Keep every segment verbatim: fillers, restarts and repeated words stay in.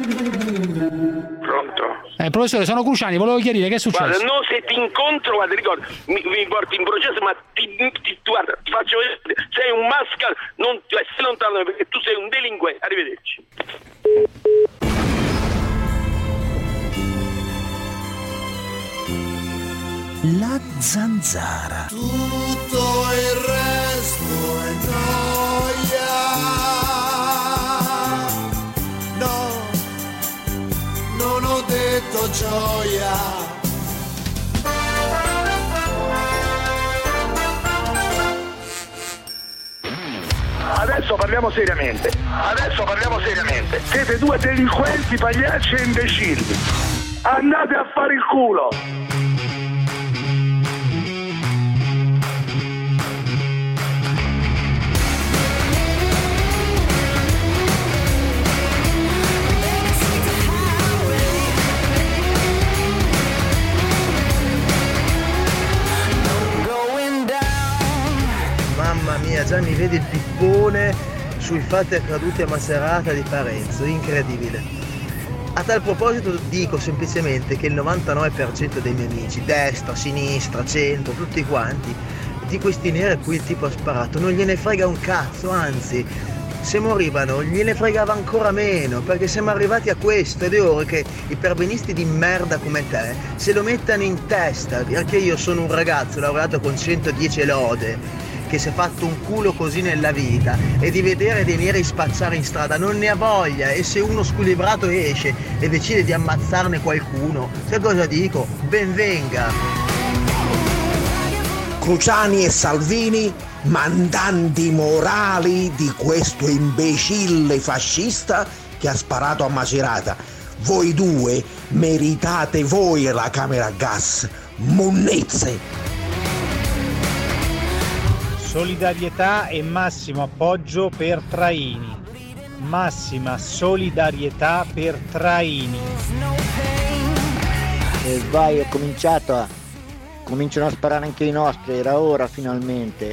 Pronto? Eh, professore, sono Cruciani, volevo chiarire che è successo. Guarda, no, se ti incontro, guarda, ricordo, mi, mi porti in processo, ma ti, ti, guarda, ti faccio vedere, sei un mascal, non ti stai lontano perché tu sei un delinquente. Arrivederci. La zanzara. Tutto il resto è noia. No, non ho detto gioia. Adesso parliamo seriamente. Adesso parliamo seriamente. Siete due delinquenti, pagliacci e imbecilli. Andate a fare il culo. Mamma mia, già mi vede il pippone sui fatti accaduti a Macerata di Parenzo, incredibile. A tal proposito dico semplicemente che il novantanove per cento dei miei amici, destra, sinistra, centro, tutti quanti, di questi neri a cui il tipo ha sparato non gliene frega un cazzo, anzi, se morivano gliene fregava ancora meno, perché siamo arrivati a questo ed è ora che i perbenisti di merda come te se lo mettano in testa, perché io sono un ragazzo laureato con centodieci lode, che si è fatto un culo così nella vita, e di vedere dei neri spacciare in strada non ne ha voglia, e se uno squilibrato esce e decide di ammazzarne qualcuno, sai cosa dico? Ben venga! Cruciani e Salvini, mandanti morali di questo imbecille fascista che ha sparato a Macerata. Voi due meritate voi la camera a gas, monnezze! Solidarietà e massimo appoggio per Traini. Massima solidarietà per Traini. E vai, è cominciata. Cominciano a sparare anche i nostri, era ora finalmente.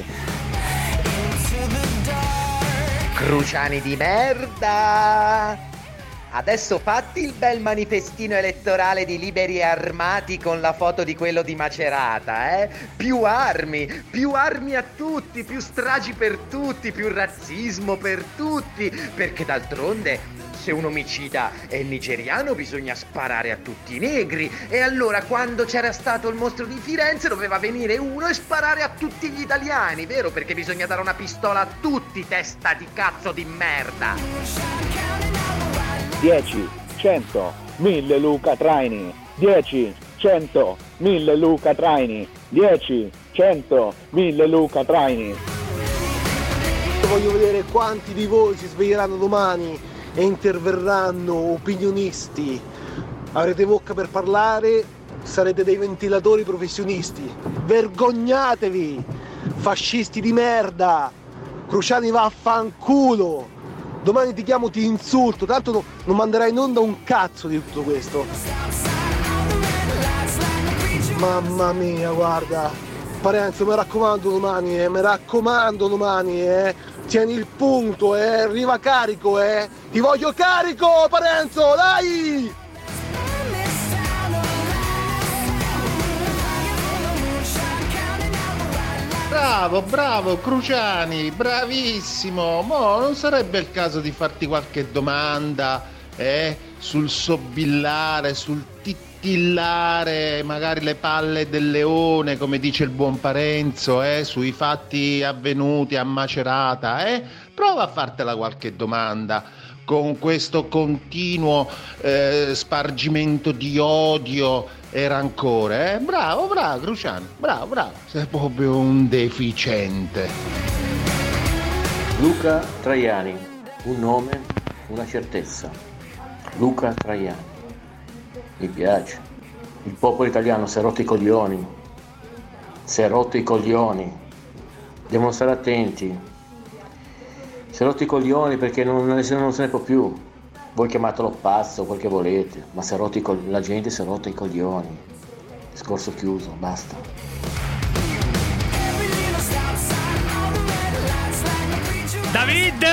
Cruciani di merda! Adesso fatti il bel manifestino elettorale di Liberi e Armati con la foto di quello di Macerata, eh? Più armi, più armi a tutti, più stragi per tutti, più razzismo per tutti, perché d'altronde se un omicida è nigeriano bisogna sparare a tutti i negri, e allora quando c'era stato il mostro di Firenze doveva venire uno e sparare a tutti gli italiani, vero? Perché bisogna dare una pistola a tutti, testa di cazzo di merda! dieci, cento, mille Luca Traini, dieci, cento, mille Luca Traini, dieci, cento, mille Luca Traini. Voglio vedere quanti di voi si sveglieranno domani e interverranno opinionisti. Avrete bocca per parlare, sarete dei ventilatori professionisti. Vergognatevi, fascisti di merda! Cruciani vaffanculo! Domani ti chiamo, ti insulto, tanto no, non manderai in onda un cazzo di tutto questo. Mamma mia, guarda. Parenzo, mi raccomando domani, eh, mi raccomando domani, eh. Tieni il punto, eh, arriva carico, eh. Ti voglio carico, Parenzo, dai! Bravo, bravo Cruciani, bravissimo. Mo non sarebbe il caso di farti qualche domanda eh, sul sobillare, sul titillare magari le palle del leone, come dice il buon Parenzo, eh, sui fatti avvenuti a Macerata, eh? Prova a fartela qualche domanda con questo continuo eh, spargimento di odio e rancore, eh? Bravo, bravo Cruciani, bravo, bravo, sei proprio un deficiente. Luca Traiani, un nome, una certezza. Luca Traiani, mi piace. Il popolo italiano si è rotto i coglioni, si è rotto i coglioni, devono stare attenti. Si è rotto i coglioni perché non, non se ne può più. Voi chiamatelo pazzo, quel che volete, ma si è rotto i co- la gente si è rotta i coglioni. Discorso chiuso, basta. David!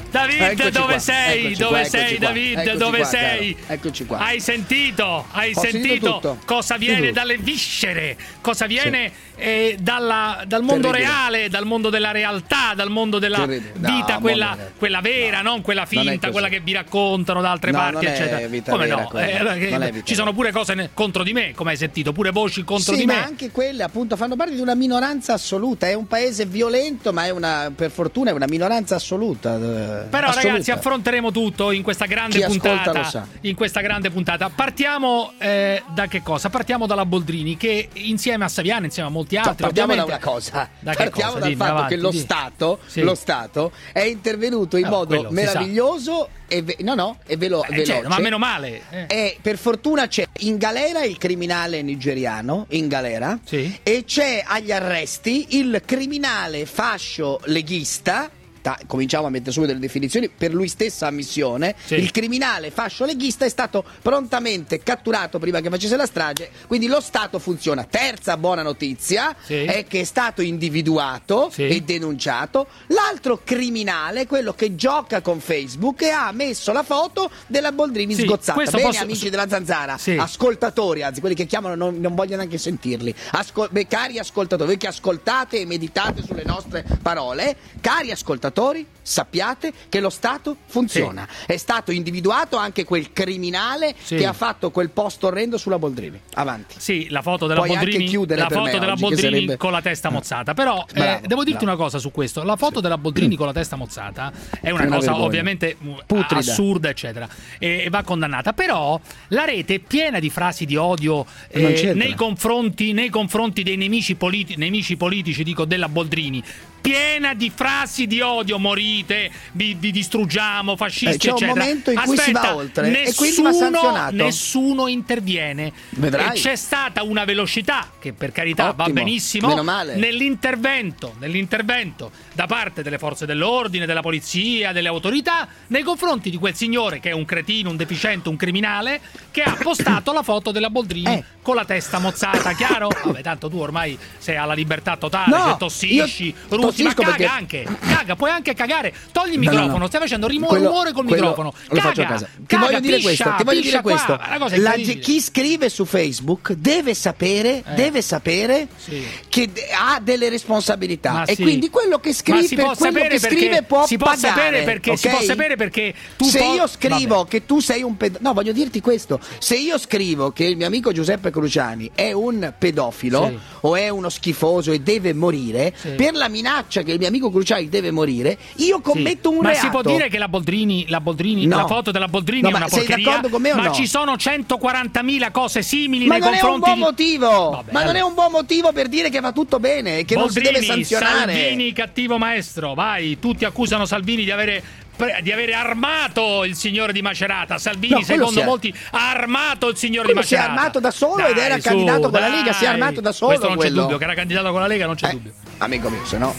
David, Eccoci dove qua, sei? eccoci Dove qua, sei, eccoci qua, David? eccoci Dove qua, sei? caro. Eccoci qua. Hai sentito? Hai Ho sentito sentito tutto. cosa viene Tutto. dalle viscere? Cosa viene eh, dalla- dal mondo Terribile. reale, dal mondo della realtà, dal mondo della Terribile. No, vita, quella, mondo reale. quella vera, non quella Non è finta, così. quella che vi raccontano da altre No, parti, non è eccetera. vita Come vera no? quella. Eh, che- Non è vita ci sono pure cose ne- contro di me, come hai sentito, pure voci contro Sì, di ma me. anche quelle appunto fanno parte di una minoranza assoluta. È un paese violento, ma è una, per fortuna è una minoranza assoluta. eh, Però assoluta. ragazzi, affronteremo tutto in questa grande Chi ascolta puntata. lo sa. In questa grande puntata. Partiamo eh, da che cosa? Partiamo dalla Boldrini, che insieme a Saviano, insieme a molti Cioè, altri, partiamo da ovviamente. una cosa. Da che Partiamo cosa? dal Dimmi, fatto avanti, che lo di. Stato, Sì. lo Stato è intervenuto in Ah, modo quello si meraviglioso e ve- no, no, è velo- Eh, veloce. certo, ma meno male. eh. E per fortuna c'è in galera il criminale nigeriano, in galera, Sì. e c'è agli arresti il criminale fascio leghista. ta- Cominciamo a mettere subito delle definizioni per lui stessa ammissione. Sì. Il criminale fascio leghista è stato prontamente catturato prima che facesse la strage, quindi lo Stato funziona. Terza buona notizia Sì. è che è stato individuato Sì. e denunciato l'altro criminale, quello che gioca con Facebook e ha messo la foto della Boldrini Sì, sgozzata. questo Bene, posso- amici della Zanzara, Sì. ascoltatori, anzi quelli che chiamano non, non voglio neanche sentirli. Ascol- beh, cari ascoltatori, voi che ascoltate e meditate sulle nostre parole, cari ascoltatori, sappiate che lo Stato funziona. È stato individuato anche quel criminale Sì. che ha fatto quel post orrendo sulla Boldrini. Avanti. Sì, la foto della Puoi anche Boldrini, chiudere la per foto me della oggi, che Boldrini sarebbe- con la testa mozzata. Però eh, Bravo, devo dirti bravo. una cosa su questo: la foto della Boldrini con la testa mozzata è una, È una cosa vergogna. ovviamente mm, Putrida. assurda, eccetera, e, e va condannata. Però la rete è piena di frasi di odio eh, Non c'entra. nei confronti, nei confronti dei nemici, politi- nemici politici, dico, della Boldrini. Piena di frasi di odio, morite, vi, vi distruggiamo, fascisti, Eh, c'è un eccetera. momento in cui si Aspetta, va oltre, e nessuno, quindi va sanzionato. nessuno interviene. Vedrai. E c'è stata una velocità che, per carità, va Ottimo, benissimo meno male. nell'intervento, nell'intervento da parte delle forze dell'ordine, della polizia, delle autorità nei confronti di quel signore che è un cretino, un deficiente, un criminale, che ha postato la foto della Boldrini Eh. con la testa mozzata, chiaro? Vabbè, tanto tu ormai sei alla libertà totale, No, se tossisci, io rutti, ma tossisco caga perché- anche, caga, puoi anche cagare, togli il No, no, microfono, no. stai facendo rimo- Quello- rumore col quello microfono, lo caga, faccio a casa. Ti caga, voglio dire piscia, questo, ti voglio piscia dire questo. qua, una cosa La- incredibile. chi scrive su Facebook deve sapere, Eh. deve sapere Sì. che de- ha delle responsabilità Ma e sì. quindi quello che Ma scrive, si può quello sapere che perché- scrive può si può pagare, sapere perché- si ok? può sapere perché tu se po- io scrivo vabbè. che tu sei un pedofilo, no, voglio dirti questo, se io scrivo che il mio amico Giuseppe Cruciani è un pedofilo Sì. o è uno schifoso e deve morire, Sì. per la minaccia che il mio amico Cruciani deve morire, io commetto Sì. un ma reato. si può dire che la Boldrini, la, Boldrini No. la foto della Boldrini No, è ma una sei porcheria? d'accordo con me o ma no? ci sono centoquarantamila cose simili Ma nei non è un confronti buon di... motivo, Vabbè, ma non è allora. un buon motivo per dire che va tutto bene, che non si deve Boldrini, sanzionare. Salvini, cattivo maestro, vai, tutti accusano Salvini di avere pre- di avere armato il signore di Macerata. Salvini, No, quello secondo si è- molti, ha armato il signore Quello di si è Macerata. armato da solo ed era su, candidato con la dai. Lega, si è armato da solo Questo non quello. c'è dubbio, che era candidato con la Lega, non c'è Eh, dubbio. Amico mio, se no.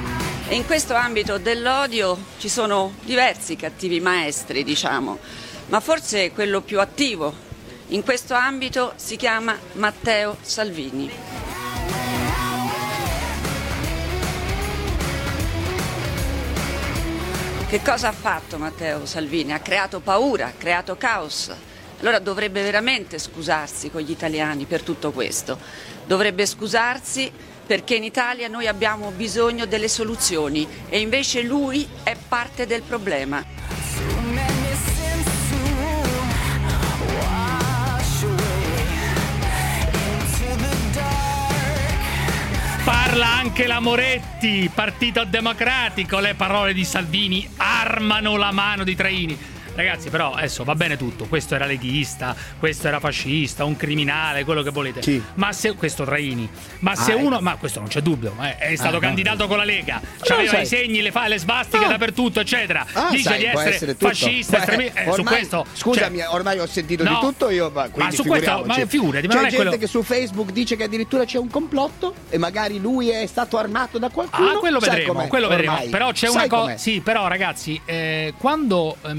E in questo ambito dell'odio ci sono diversi cattivi maestri, diciamo, ma forse quello più attivo in questo ambito si chiama Matteo Salvini. Che cosa ha fatto Matteo Salvini? Ha creato paura, ha creato caos. Allora dovrebbe veramente scusarsi con gli italiani per tutto questo. Dovrebbe scusarsi perché in Italia noi abbiamo bisogno delle soluzioni e invece lui è parte del problema. Parla anche la Moretti, Partito Democratico, le parole di Salvini armano la mano di Traini. Ragazzi, però adesso va bene tutto, questo era leghista, questo era fascista, un criminale, quello che volete. Chi? Ma se questo Traini, ma se Ah, uno, ecco. ma questo non c'è dubbio, eh, è stato Ah, candidato no. con la Lega, lo c'aveva sai. i segni, le, fa- le svastiche Ah. dappertutto, eccetera. Ah, Dice sai, di può essere, essere tutto. fascista, Beh, estremista, eh, su ormai- questo. Scusami, cioè, ormai ho sentito no, di tutto io, ma, quindi su questo, figuriamoci. ma figurati, ma c'è non è gente quello. che su Facebook dice che addirittura c'è un complotto e magari lui è stato armato da qualcuno. Ah, quello Sai vedremo, com'è, quello vedremo. ormai. Però c'è Sai una cosa. com'è. Sì, però ragazzi, eh, quando eh, mi ricordo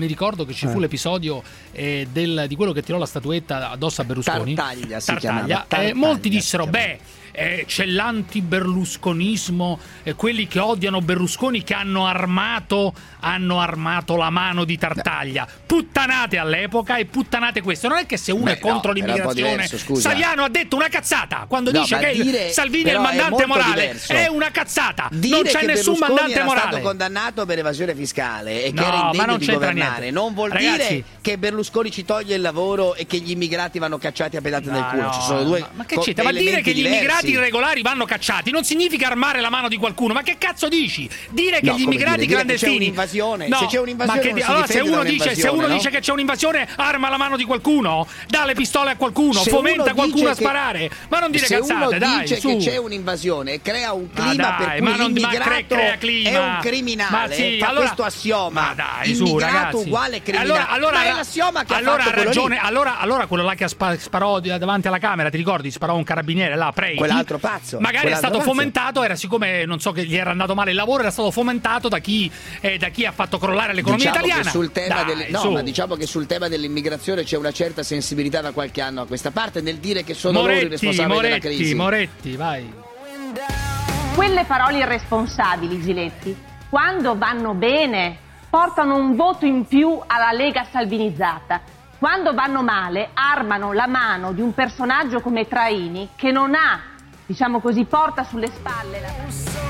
che ci fu Eh. l'episodio eh, del, di quello che tirò la statuetta addosso a Berlusconi, Tartaglia si Tartaglia, chiamava, eh, Tartaglia molti si dissero chiamava. beh eh, c'è l'anti-berlusconismo, eh, quelli che odiano Berlusconi che hanno armato hanno armato la mano di Tartaglia. Puttanate all'epoca e puttanate questo. Non è che se uno Beh, è contro no, era un po' l'immigrazione, diverso, scusa. Saviano ha detto una cazzata quando No, dice ma che il- dire- Salvini è il però è mandante molto morale. diverso. È una cazzata. Dire non c'è che nessun Berlusconi mandante era morale. stato condannato per evasione fiscale e che No, era ma indegno non di c'entra governare niente. non vuol Ragazzi- dire che Berlusconi ci toglie il lavoro e che gli immigrati vanno cacciati a pedate nel No, culo. no, Ci sono due ma, ma che co- c'entra? Ma dire elementi che gli diversi. immigrati irregolari vanno cacciati non significa armare la mano di qualcuno. Ma che cazzo dici? Dire che No, gli come immigrati dire? Dire che c'è clandestini un'invasione. No, Se c'è un'invasione ma che non di- si allora se difende uno da dice se un'invasione, uno no? dice che c'è un'invasione, arma la mano di qualcuno, dà le pistole a qualcuno, Se fomenta uno qualcuno a dice che- sparare. Ma non dire se cazzate, uno dai, dice su. che c'è un'invasione e crea un Ma clima dai, per cui ma non- ma l'immigrato cre- crea clima. è un criminale, Ma sì, fa allora- questo assioma. Ma dai, su, immigrato ragazzi. uguale criminale. Allora, allora, Ma è l'assioma che allora ha fatto ha quello ragione. lì. Allora, allora quello là che ha spa- sparò di- davanti alla Camera, ti ricordi? Sparò un carabiniere là, Preiti. Quell'altro pazzo. Magari è Quell'altro stato pazzo. fomentato, era siccome non so che gli era andato male il lavoro, era stato fomentato da chi, eh, da chi ha fatto crollare l'economia Diciamo italiana. che sul tema Dai, delle- no, su. ma diciamo che sul tema dell'immigrazione c'è una certa sensibilità da qualche anno a questa parte nel dire che sono loro i Moretti, responsabili della Moretti, crisi. Moretti, vai. Quelle parole irresponsabili, Giletti, quando vanno bene, portano un voto in più alla Lega salvinizzata. Quando vanno male, armano la mano di un personaggio come Traini che non ha, diciamo così, porta sulle spalle la...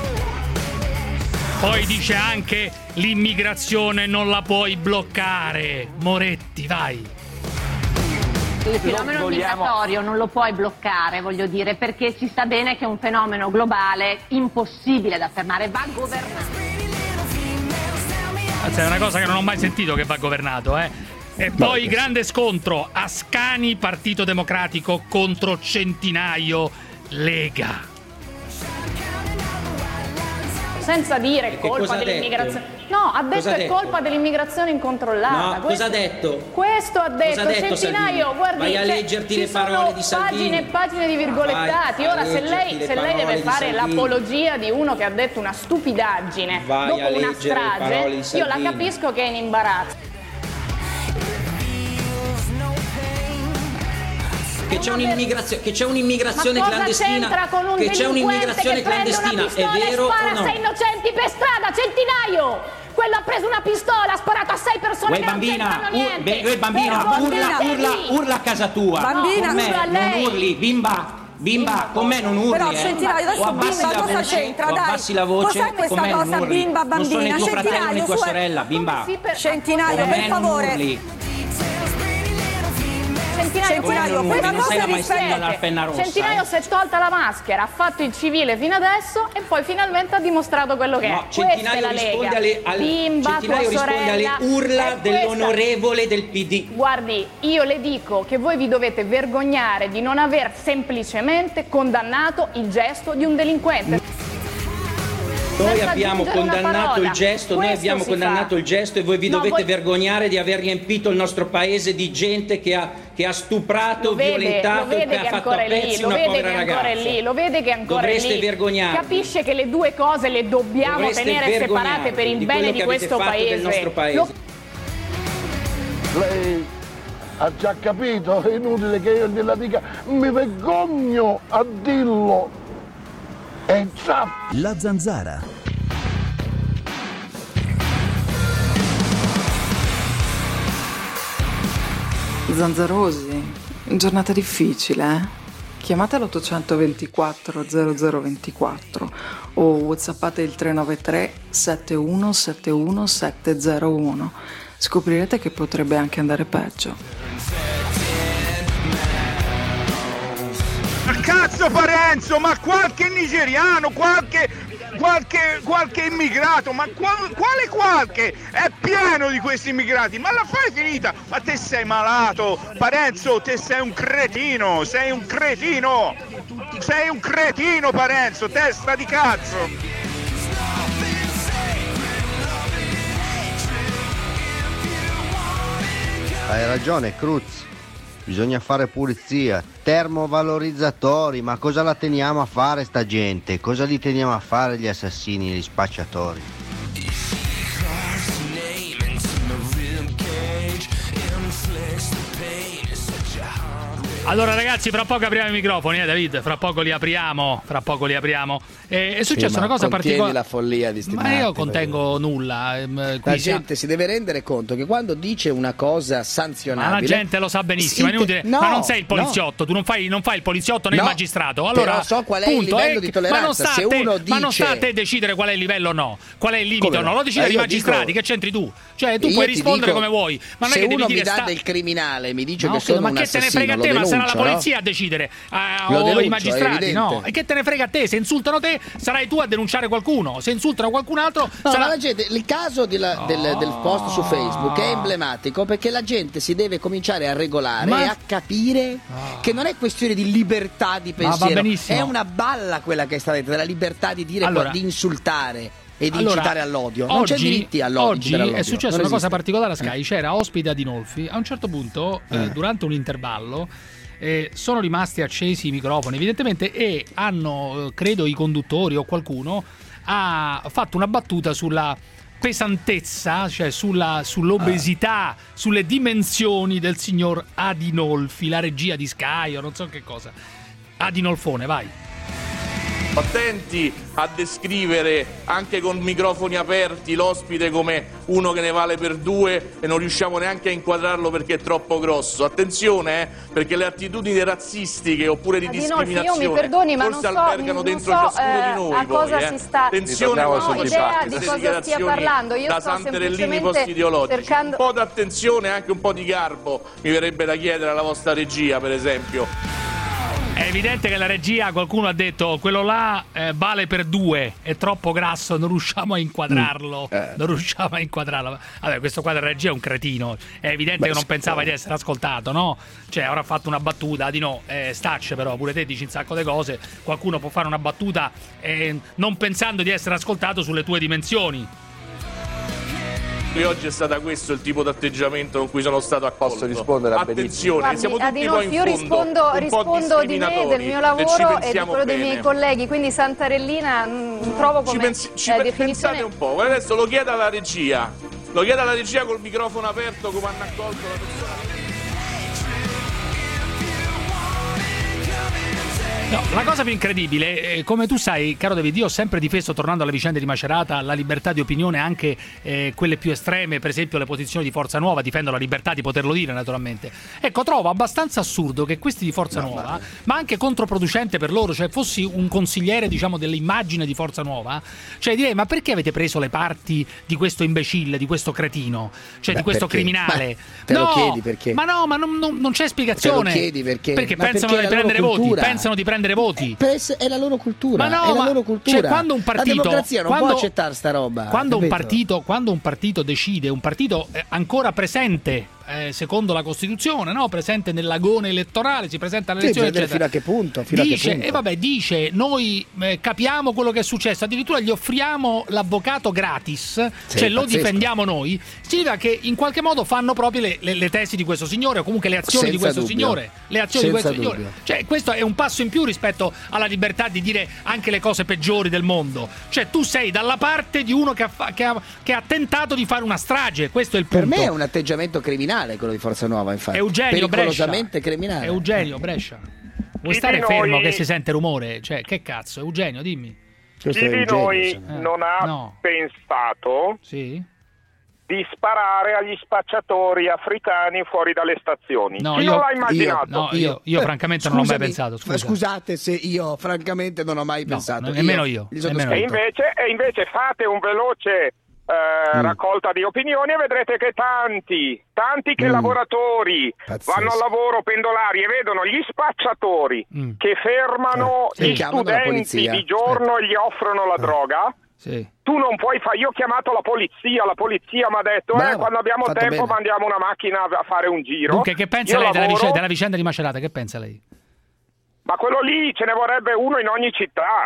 Poi dice anche l'immigrazione non la puoi bloccare. Moretti, vai. Il fenomeno vogliamo- migratorio non lo puoi bloccare, voglio dire, perché si sa bene che è un fenomeno globale impossibile da fermare, va governato. Anzi, è una cosa che non ho mai sentito che va governato, eh. E poi grande scontro, Ascani, Partito Democratico contro Centinaio, Lega. Senza dire che cosa colpa ha dell'immigrazione. detto? No, ha detto Cosa ha è detto? colpa dell'immigrazione incontrollata. No, Questo- cosa ha detto? Questo ha detto, Cosa ha detto Centinaio, Salvini? guardi, Vai a cioè, leggerti ci le parole sono di Salvini. pagine e pagine di virgolettati. Vai a Ora se lei, leggerti le se lei parole deve di fare Salvini. l'apologia di uno che ha detto una stupidaggine Vai a dopo una leggere le parole strage, di io la Salvini. capisco che è in imbarazzo. Che c'è un'immigrazione, che c'è un'immigrazione Ma cosa clandestina, c'entra con un che c'è delinquente un'immigrazione che prende clandestina, una è pistola vero e spara o no? a sei innocenti per strada, Centinaio! Quello ha preso una pistola, ha sparato a sei persone Uè che bambina, non c'entrano ur- niente. beh, uè, bambina, urla, urla, urla a casa tua. Bambina, con me urla a non lei. urli, bimba. Bimba, con me non urli, Però eh. Centinaio, adesso o abbassi bimba la cosa voce, c'entra, o dai? abbassi la voce, Cos'è questa con me non cosa, urli. bimba, Non sono né bambina? tuo fratello né Centinaio, tua su- sorella, bimba. Centinaio, Con per me non favore. urli. Centinaio, Centinaio, questa- questa questa cosa cosa rispetta- rispetta. dalla penna rossa, Centinaio eh. si è tolta la maschera, ha fatto il civile fino adesso e poi finalmente ha dimostrato quello che No, è. Questa è Centinaio la risponde Lega. alle, alle, Bimba, Centinaio tua risponde alle sorella, urla è questa. dell'onorevole del P D. Guardi, io le dico che voi vi dovete vergognare di non aver semplicemente condannato il gesto di un delinquente. Noi Senza abbiamo aggiungere una condannato parola. il gesto, noi Questo abbiamo si condannato fa. il gesto e voi vi No, dovete voi- vergognare di aver riempito il nostro paese di gente che ha, che ha stuprato, Lo vede, lo violentato e vede che che ha fatto ancora a è lì, pezzi lo una vede povera che ancora è ragazza. lì, lo vede che ancora Dovreste è lì. vergognarvi. Capisce che le due cose le dobbiamo Dovreste tenere separate vergognarvi per il di bene quello di che avete questo fatto del paese. nostro paese. Lo- Lei ha già capito, è inutile che io gliela dica, mi vergogno a dirlo. E già. La Zanzara. Zanzarosi, giornata difficile, eh? Chiamate l'ottocentoventiquattro zero zero ventiquattro o whatsappate il tre nove tre sette uno sette uno sette zero uno. Scoprirete che potrebbe anche andare peggio. Ma cazzo Parenzo, ma qualche nigeriano, qualche, qualche, qualche immigrato, ma qual- quale qualche? È pieno di questi immigrati, ma la fai finita? Ma te sei malato, Parenzo, te sei un cretino, sei un cretino, sei un cretino Parenzo, testa di cazzo. Hai ragione, Cruz. Bisogna fare pulizia. Termovalorizzatori, ma cosa la teniamo a fare sta gente? Cosa li teniamo a fare gli assassini, gli spacciatori? Allora ragazzi, fra poco apriamo i microfoni, eh David, fra poco li apriamo, fra poco li apriamo. Eh, è successa sì, una cosa particolare. la follia di sti Ma matti, io contengo perché... nulla. Ehm, la gente si deve rendere conto che quando dice una cosa sanzionabile, ma la gente lo sa benissimo, è inutile. No, ma non sei il poliziotto, no. tu non fai, non fai il poliziotto né no, il magistrato. Allora però so qual è punto, il livello eh, di tolleranza. Ma non sta se a te, uno dice... ma non sta a te decidere qual è il livello o no, qual è il limite o no, lo decidono eh, i magistrati, dico... che c'entri tu? Cioè tu io puoi rispondere dico, come vuoi, ma non se è che uno devi mi dire dà sta... del criminale mi dice no, che sono ma un che te ne assassino, frega a te, lo ma sarà la denuncio, polizia no? a decidere, uh, Lo o denuncio, i magistrati, no? evidente. E che te ne frega a te, se insultano te sarai tu a denunciare qualcuno, se insultano qualcun altro no, sarà... ma la gente, il caso della, del, del post su Facebook è emblematico perché la gente si deve cominciare a regolare Ma- e a capire Ah. che non è questione di libertà di Ma va pensiero, benissimo. è una balla quella che è stata detta, della libertà di dire, Allora- di insultare e di Allora, incitare all'odio. Non oggi, c'è diritti all'odio. Oggi incitare all'odio. è successa Non una cosa esiste. particolare a Sky, c'era ospite Adinolfi, a un certo punto, eh. Eh. durante un intervallo, eh, sono rimasti accesi i microfoni, evidentemente, e hanno, eh, credo i conduttori o qualcuno, ha fatto una battuta sulla pesantezza, cioè sulla, sull'obesità, Eh. sulle dimensioni del signor Adinolfi, la regia di Sky o non so che cosa. Adinolfone, vai. Attenti a descrivere anche con microfoni aperti l'ospite come uno che ne vale per due e non riusciamo neanche a inquadrarlo perché è troppo grosso. Attenzione, eh, perché le attitudini razzistiche oppure di Adinolfi, discriminazione io mi perdoni, ma forse non so, albergano non dentro so, ciascuno eh, di noi. a cosa poi, eh. si sta- Attenzione Non ho quando idea fate di queste cosa stia dichiarazioni parlando, io da sto sante rellini semplicemente post-ideologici. cercando- Un po' d'attenzione e anche un po' di garbo mi verrebbe da chiedere alla vostra regia, per esempio. È evidente che la regia, qualcuno ha detto quello là eh, vale per due, è troppo grasso, non riusciamo a inquadrarlo, Mm. Eh. non riusciamo a inquadrarlo. Vabbè, questo qua della regia è un cretino, è evidente Beh, che non pensava sicuro. di essere ascoltato, no? Cioè, avrà fatto una battuta, di no, eh, stacce però, pure te dici un sacco di cose, qualcuno può fare una battuta eh, non pensando di essere ascoltato sulle tue dimensioni. E oggi è stato questo il tipo di atteggiamento con cui sono stato accolto. Posso rispondere a Attenzione, Guardi, siamo tutti Adinolfi, poi in io fondo rispondo, un po' rispondo di me, del discriminatori, mio se ci lavoro e di pensiamo quello dei bene. miei colleghi, quindi Santarellina mh, trovo Ci, come pensi- ci eh, pe- definizione. pensate un po', guarda, adesso lo chiedo alla regia, lo chiedo alla regia col microfono aperto come hanno accolto la persona. No, la cosa più incredibile, eh, come tu sai, caro David, io ho sempre difeso, tornando alle vicende di Macerata, la libertà di opinione, anche eh, quelle più estreme, per esempio le posizioni di Forza Nuova, difendo la libertà di poterlo dire naturalmente. Ecco, trovo abbastanza assurdo che questi di Forza No, Nuova, ma- ma anche controproducente per loro, cioè fossi un consigliere, diciamo, dell'immagine di Forza Nuova, cioè direi, ma perché avete preso le parti di questo imbecille, di questo cretino, cioè Beh, di questo perché? criminale? Ma te lo No, chiedi perché? Ma no, ma non, non- non c'è spiegazione. Te lo chiedi perché? Perché Ma pensano perché di è la loro prendere voti, cultura. pensano di prendere voti. Per ess- è la loro cultura, Ma no, è la ma- loro cultura. cioè, quando un partito- la democrazia non quando- può accettare sta roba. Quando un, capito? partito, quando un partito decide, un partito eh, ancora presente, eh, secondo la Costituzione, no? Presente nell'agone elettorale, si presenta alle Sì, elezioni, bisogna vedere eccetera. fino a che punto, fino a che dice, punto. e vabbè, dice, noi eh, capiamo quello che è successo, addirittura gli offriamo l'avvocato gratis, Sì, cioè lo pazzesco. difendiamo noi, significa che in qualche modo fanno proprio le, le- le tesi di questo signore, o comunque le azioni di Senza questo dubbio. signore, le azioni Senza di questo dubbio. signore. Cioè, questo è un passo in più rispetto alla libertà di dire anche le cose peggiori del mondo. Cioè, tu sei dalla parte di uno che ha, fa- che ha- che ha tentato di fare una strage, questo è il Per punto. me è un atteggiamento criminale quello di Forza Nuova, infatti. Eugenio Brescia. Pericolosamente criminale. Eugenio Brescia. Vuoi Chi stare di fermo noi- che si sente rumore? Cioè, che cazzo, Eugenio, dimmi. Questo Chi è di Eugenio, noi insomma. Eh, non ha no. pensato Sì? di sparare agli spacciatori africani fuori dalle stazioni? No, Chi io- non l'ha immaginato? No, io, io Eh, francamente non l'ho mai scusami, pensato. ma Scusa. scusate se io francamente non ho mai No, pensato. nemmeno io, Gli nemmeno sottoscrivo. E invece, e invece fate un veloce eh, Mm. raccolta di opinioni e vedrete che tanti, tanti che Mm. lavoratori Pazzesco. vanno al lavoro pendolari e vedono gli spacciatori Mm. che fermano Eh, sì. gli Chiamano la studenti polizia. di giorno e gli offrono la droga. Sì. Tu non puoi fare, io ho chiamato la polizia, la polizia mi ha detto Bravo, eh, quando abbiamo fatto tempo bene. mandiamo una macchina a fare un giro. Dunque, che pensa Io lei della, lavoro, vic- della vicenda di Macerata? Che pensa lei? Ma quello lì ce ne vorrebbe uno in ogni città.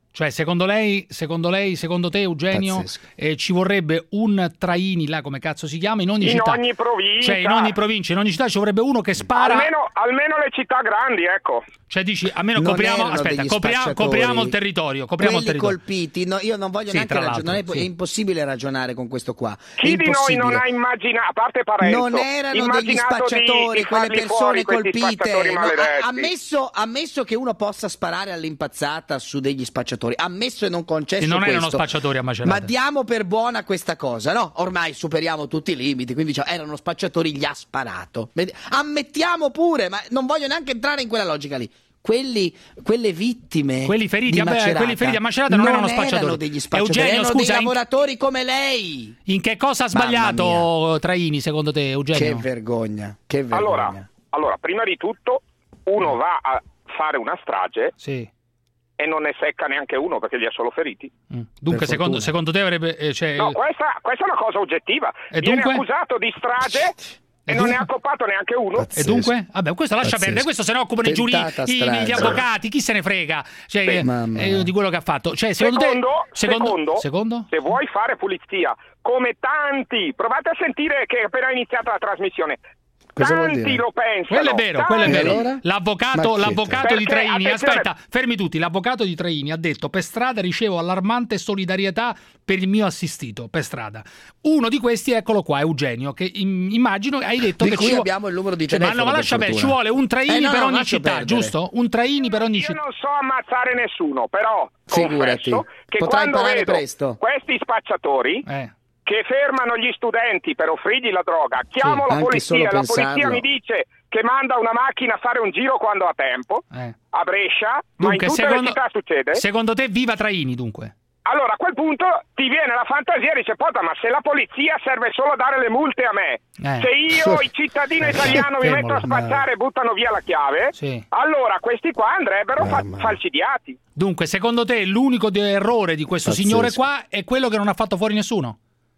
Cioè, secondo lei, secondo lei, secondo te, Eugenio, eh, ci vorrebbe un traini, là come cazzo si chiama, in ogni in città. In ogni provincia. Cioè, in ogni provincia, in ogni città ci vorrebbe uno che spara. Almeno, almeno le città grandi, ecco. Cioè, dici, almeno Non copriamo, erano aspetta, degli copriamo, spacciatori. copriamo il territorio, copriamo il Quelli territorio. colpiti, no, io non voglio Sì, neanche tra ragionare, l'altro, è sì. impossibile ragionare con questo qua. Chi è di noi non ha immaginato, a parte Parenzo, non erano degli immaginato spacciatori, di, di quelle farli persone fuori, questi colpite. spacciatori No, a- maledetti. ammesso, ammesso che uno possa sparare all'impazzata su degli spacciatori, ammesso e non concesso E non questo, erano spacciatori a Macerata. ma diamo per buona questa cosa, no? Ormai superiamo tutti i limiti, quindi diciamo, erano spacciatori, gli ha sparato. Vedi- Ammettiamo pure, ma non voglio neanche entrare in quella logica lì. Quelli, quelle vittime, Quelli feriti, di vabbè, Macerata, quelli feriti a Macerata non erano spacciatori. degli spacciatori, Eugenio, erano scusa, dei in- lavoratori come lei. In che cosa ha Mamma sbagliato Traini, secondo te, Eugenio? Che vergogna, che vergogna. Allora, allora, prima di tutto, uno va a fare una strage Sì. e non ne secca neanche uno perché li ha solo feriti. Dunque, secondo, secondo te avrebbe... eh, cioè, No, questa, questa è una cosa oggettiva. E Viene dunque? accusato di strage e, non ne ha accoppato neanche uno. E dunque? Vabbè, questo lascia Pazzesco. perdere, questo se ne occupano i giuri, Tentata i- strage. gli avvocati, chi se ne frega cioè, Sì. eh, Mamma eh, mia. di quello che ha fatto. Cioè, secondo, Secondo, te... secondo, secondo? se vuoi fare pulizia, come tanti, provate a sentire che è appena iniziata la trasmissione. Cosa vuol Tanti dire? lo pensano. Quello è vero, quello è tanti. vero. allora? L'avvocato, Ma che l'avvocato di Perché, Traini, attenzione- aspetta, fermi tutti. L'avvocato di Traini ha detto: per strada ricevo allarmante solidarietà per il mio assistito. Per strada. Uno di questi, eccolo qua, Eugenio, che im- immagino hai detto Di che cui ci vuole- abbiamo il numero di Cioè, ma telefono, no, ma per lascia bene, ci fortuna. vuole un Traini Eh, no, per no, ogni lascio città, perdere. giusto? Un Traini per ogni Io città. non so ammazzare nessuno, però Figurati. confesso che Potrai quando imparare vedo presto. questi spacciatori Eh. che fermano gli studenti per offrirgli la droga, chiamo la anche polizia, solo la polizia pensarlo. mi dice che manda una macchina a fare un giro quando ha tempo, Eh. a Brescia, ma in Dunque, tutte secondo, le città succede. secondo te, viva Traini, dunque? Allora a quel punto ti viene la fantasia e dice: "Pota, ma se la polizia serve solo a dare le multe a me, Eh. se io, il cittadino italiano, mi metto a Fermo, spazzare e buttano via la chiave, Sì. allora questi qua andrebbero fa- falcidiati." Dunque, secondo te, l'unico de- errore di questo Pazzesco. signore qua è quello che non ha fatto fuori nessuno?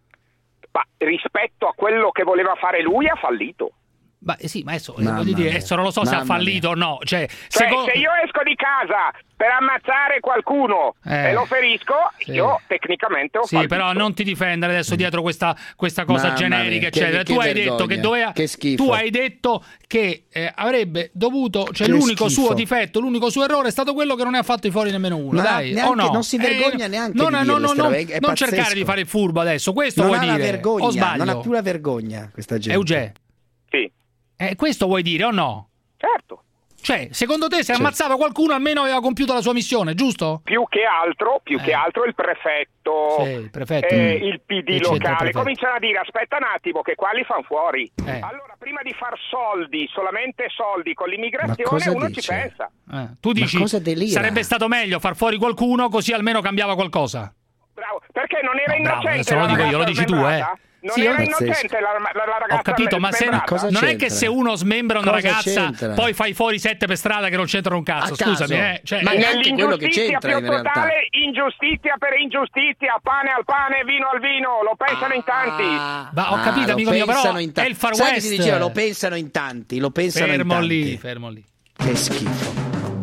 Ma rispetto a quello che voleva fare lui ha fallito. Ma eh sì, ma adesso, eh, Mamma voglio dire, mia. adesso non lo so se ha Mamma fallito o no. Cioè, Cioè, secondo- se io esco di casa per ammazzare qualcuno Eh. e lo ferisco, Sì. io tecnicamente ho Sì, fallito. però non ti difendere adesso dietro questa, questa cosa Mamma generica, mia, che- eccetera. che tu hai vergogna, detto che doveva. che schifo. Tu hai detto che eh, avrebbe dovuto. Cioè, Che l'unico schifo. suo difetto, l'unico suo errore è stato quello che non ne ha fatti fuori nemmeno uno. Ma dai, neanche- o no? non si vergogna Eh, neanche non, di non, dirle non, ste non, robe, è- è non pazzesco. cercare di fare il furbo adesso. Questo Non vuoi ha la dire? vergogna, O sbaglio? non ha più la vergogna questa gente. Euge, Sì, eh, questo vuoi dire o no? certo. Cioè, secondo te, se Certo. ammazzava qualcuno, almeno aveva compiuto la sua missione, giusto? Più che altro, più Eh. che altro il prefetto, Sì, il prefetto. eh, Mm. il P D Che c'entra il locale prefetto? cominciano a dire: aspetta un attimo che qua li fanno fuori. Eh. Allora prima di far soldi, solamente soldi con Ma l'immigrazione, cosa uno dice? ci pensa. Eh, tu dici cosa delira? sarebbe stato meglio far fuori qualcuno così almeno cambiava qualcosa. Bravo, perché non era No, bravo, innocente adesso lo la dico io, lo ragazza dici tu, smembrata? eh. Non Sì, era io- innocente la, la, la ragazza Ho capito, ma se smembrata. Cosa non è c'entra? che se uno smembra una Cosa ragazza c'entra? poi fai fuori sette per strada che non c'entrano un cazzo, A caso. scusami, eh. Cioè, Ma eh, neanche quello che L'ingiustizia c'entra più in realtà. totale, ingiustizia per ingiustizia, pane al pane, vino al vino, lo pensano in tanti. ma ho capito, Ah, amico lo mio, però pensano in è tanti. il Far Sai che West. si diceva, lo pensano in tanti, lo pensano fermo in tanti. lì, fermo lì. Che schifo.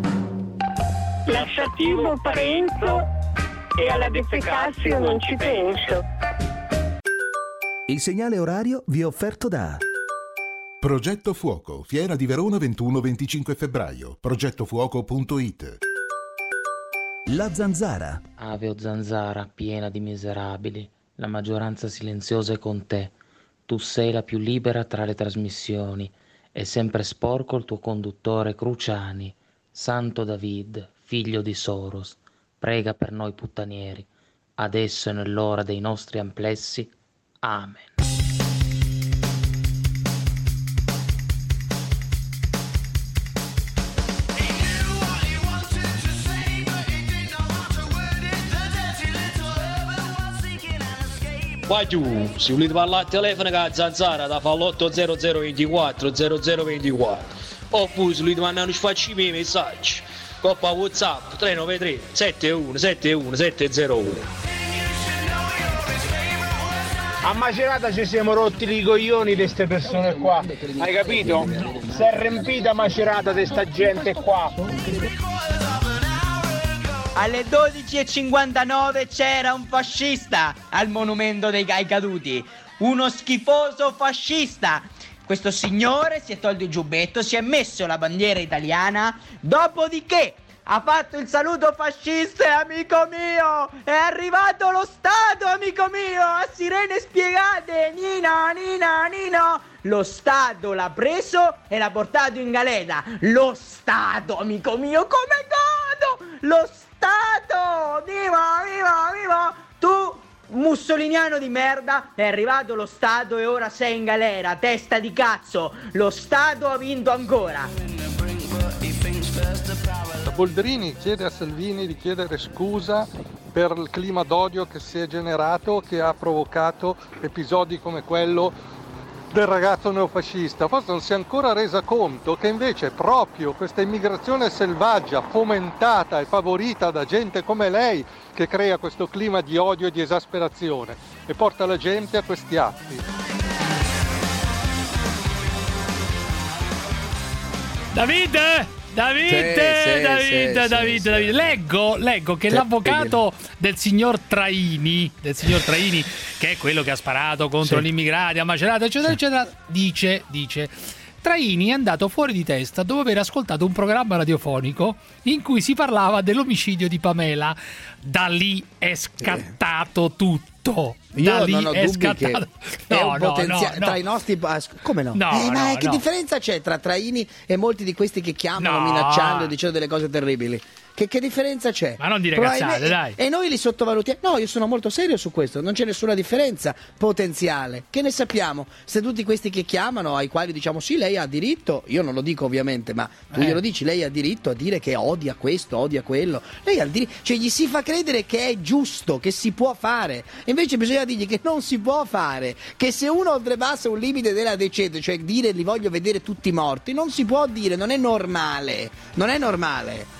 Lasciativo Parenzo e alla defecazio non ci penso. Il segnale orario vi è offerto da Progetto Fuoco, Fiera di Verona ventuno venticinque febbraio, progettofuoco punto it. La Zanzara. Ave o zanzara, piena di miserabili, la maggioranza silenziosa è con te. Tu sei la più libera tra le trasmissioni, è sempre sporco il tuo conduttore Cruciani. Santo David, figlio di Soros, prega per noi puttanieri, adesso e nell'ora dei nostri amplessi. Amen. Vai giù, se volete parlare al telefono con la zanzara da fa l'otto zero zero ventiquattro zero zero ventiquattro oppure se volete mandare un sfacci miei messaggi coppa WhatsApp tre nove tre sette uno sette uno sette zero uno. A Macerata ci siamo rotti i coglioni di queste persone qua, hai capito? Si è riempita Macerata di sta gente qua. Alle dodici e cinquantanove c'era un fascista al monumento dei ai caduti, uno schifoso fascista. Questo signore si è tolto il giubbetto, si è messo la bandiera italiana, dopodiché ha fatto il saluto fascista e amico mio, è arrivato lo Stato amico mio, a sirene spiegate, Nino, Nino, Nino. Lo Stato l'ha preso e l'ha portato in galera. Lo Stato amico mio, come godo! Lo Stato! Viva, viva, viva! Tu mussoliniano di merda, è arrivato lo Stato e ora sei in galera, testa di cazzo. Lo Stato ha vinto ancora. Boldrini chiede a Salvini di chiedere scusa per il clima d'odio che si è generato, che ha provocato episodi come quello del ragazzo neofascista. Forse non si è ancora resa conto che invece proprio questa immigrazione selvaggia, fomentata e favorita da gente come lei, che crea questo clima di odio e di esasperazione e porta la gente a questi atti. David! David, Sì, sì, David, sì, David, sì, David. Leggo, leggo che Sì, l'avvocato del signor Traini, del signor Traini, che è quello che ha sparato contro Sì. gli immigrati, ha macerato, eccetera, eccetera, dice, dice, Traini è andato fuori di testa dopo aver ascoltato un programma radiofonico in cui si parlava dell'omicidio di Pamela. Da lì è scattato tutto. Da Io lì non ho è dubbi che scattato. è No, un no, potenziale no, tra no. i nostri come no? No, eh, ma no, che no. differenza c'è tra Traini e molti di questi che chiamano No. minacciando e dicendo delle cose terribili? Che, che differenza c'è? Ma non dire Probabilmente- cazzate, dai. E noi li sottovalutiamo. No, io sono molto serio su questo, non c'è nessuna differenza potenziale. Che ne sappiamo? Se tutti questi che chiamano, ai quali diciamo sì, lei ha diritto, io non lo dico ovviamente, ma tu Eh. glielo dici, lei ha diritto a dire che odia questo, odia quello. Lei ha il diritto, cioè gli si fa credere che è giusto, che si può fare. Invece bisogna dirgli che non si può fare, che se uno oltrepassa un limite della decenza, cioè dire li voglio vedere tutti morti, non si può dire, non è normale. Non è normale.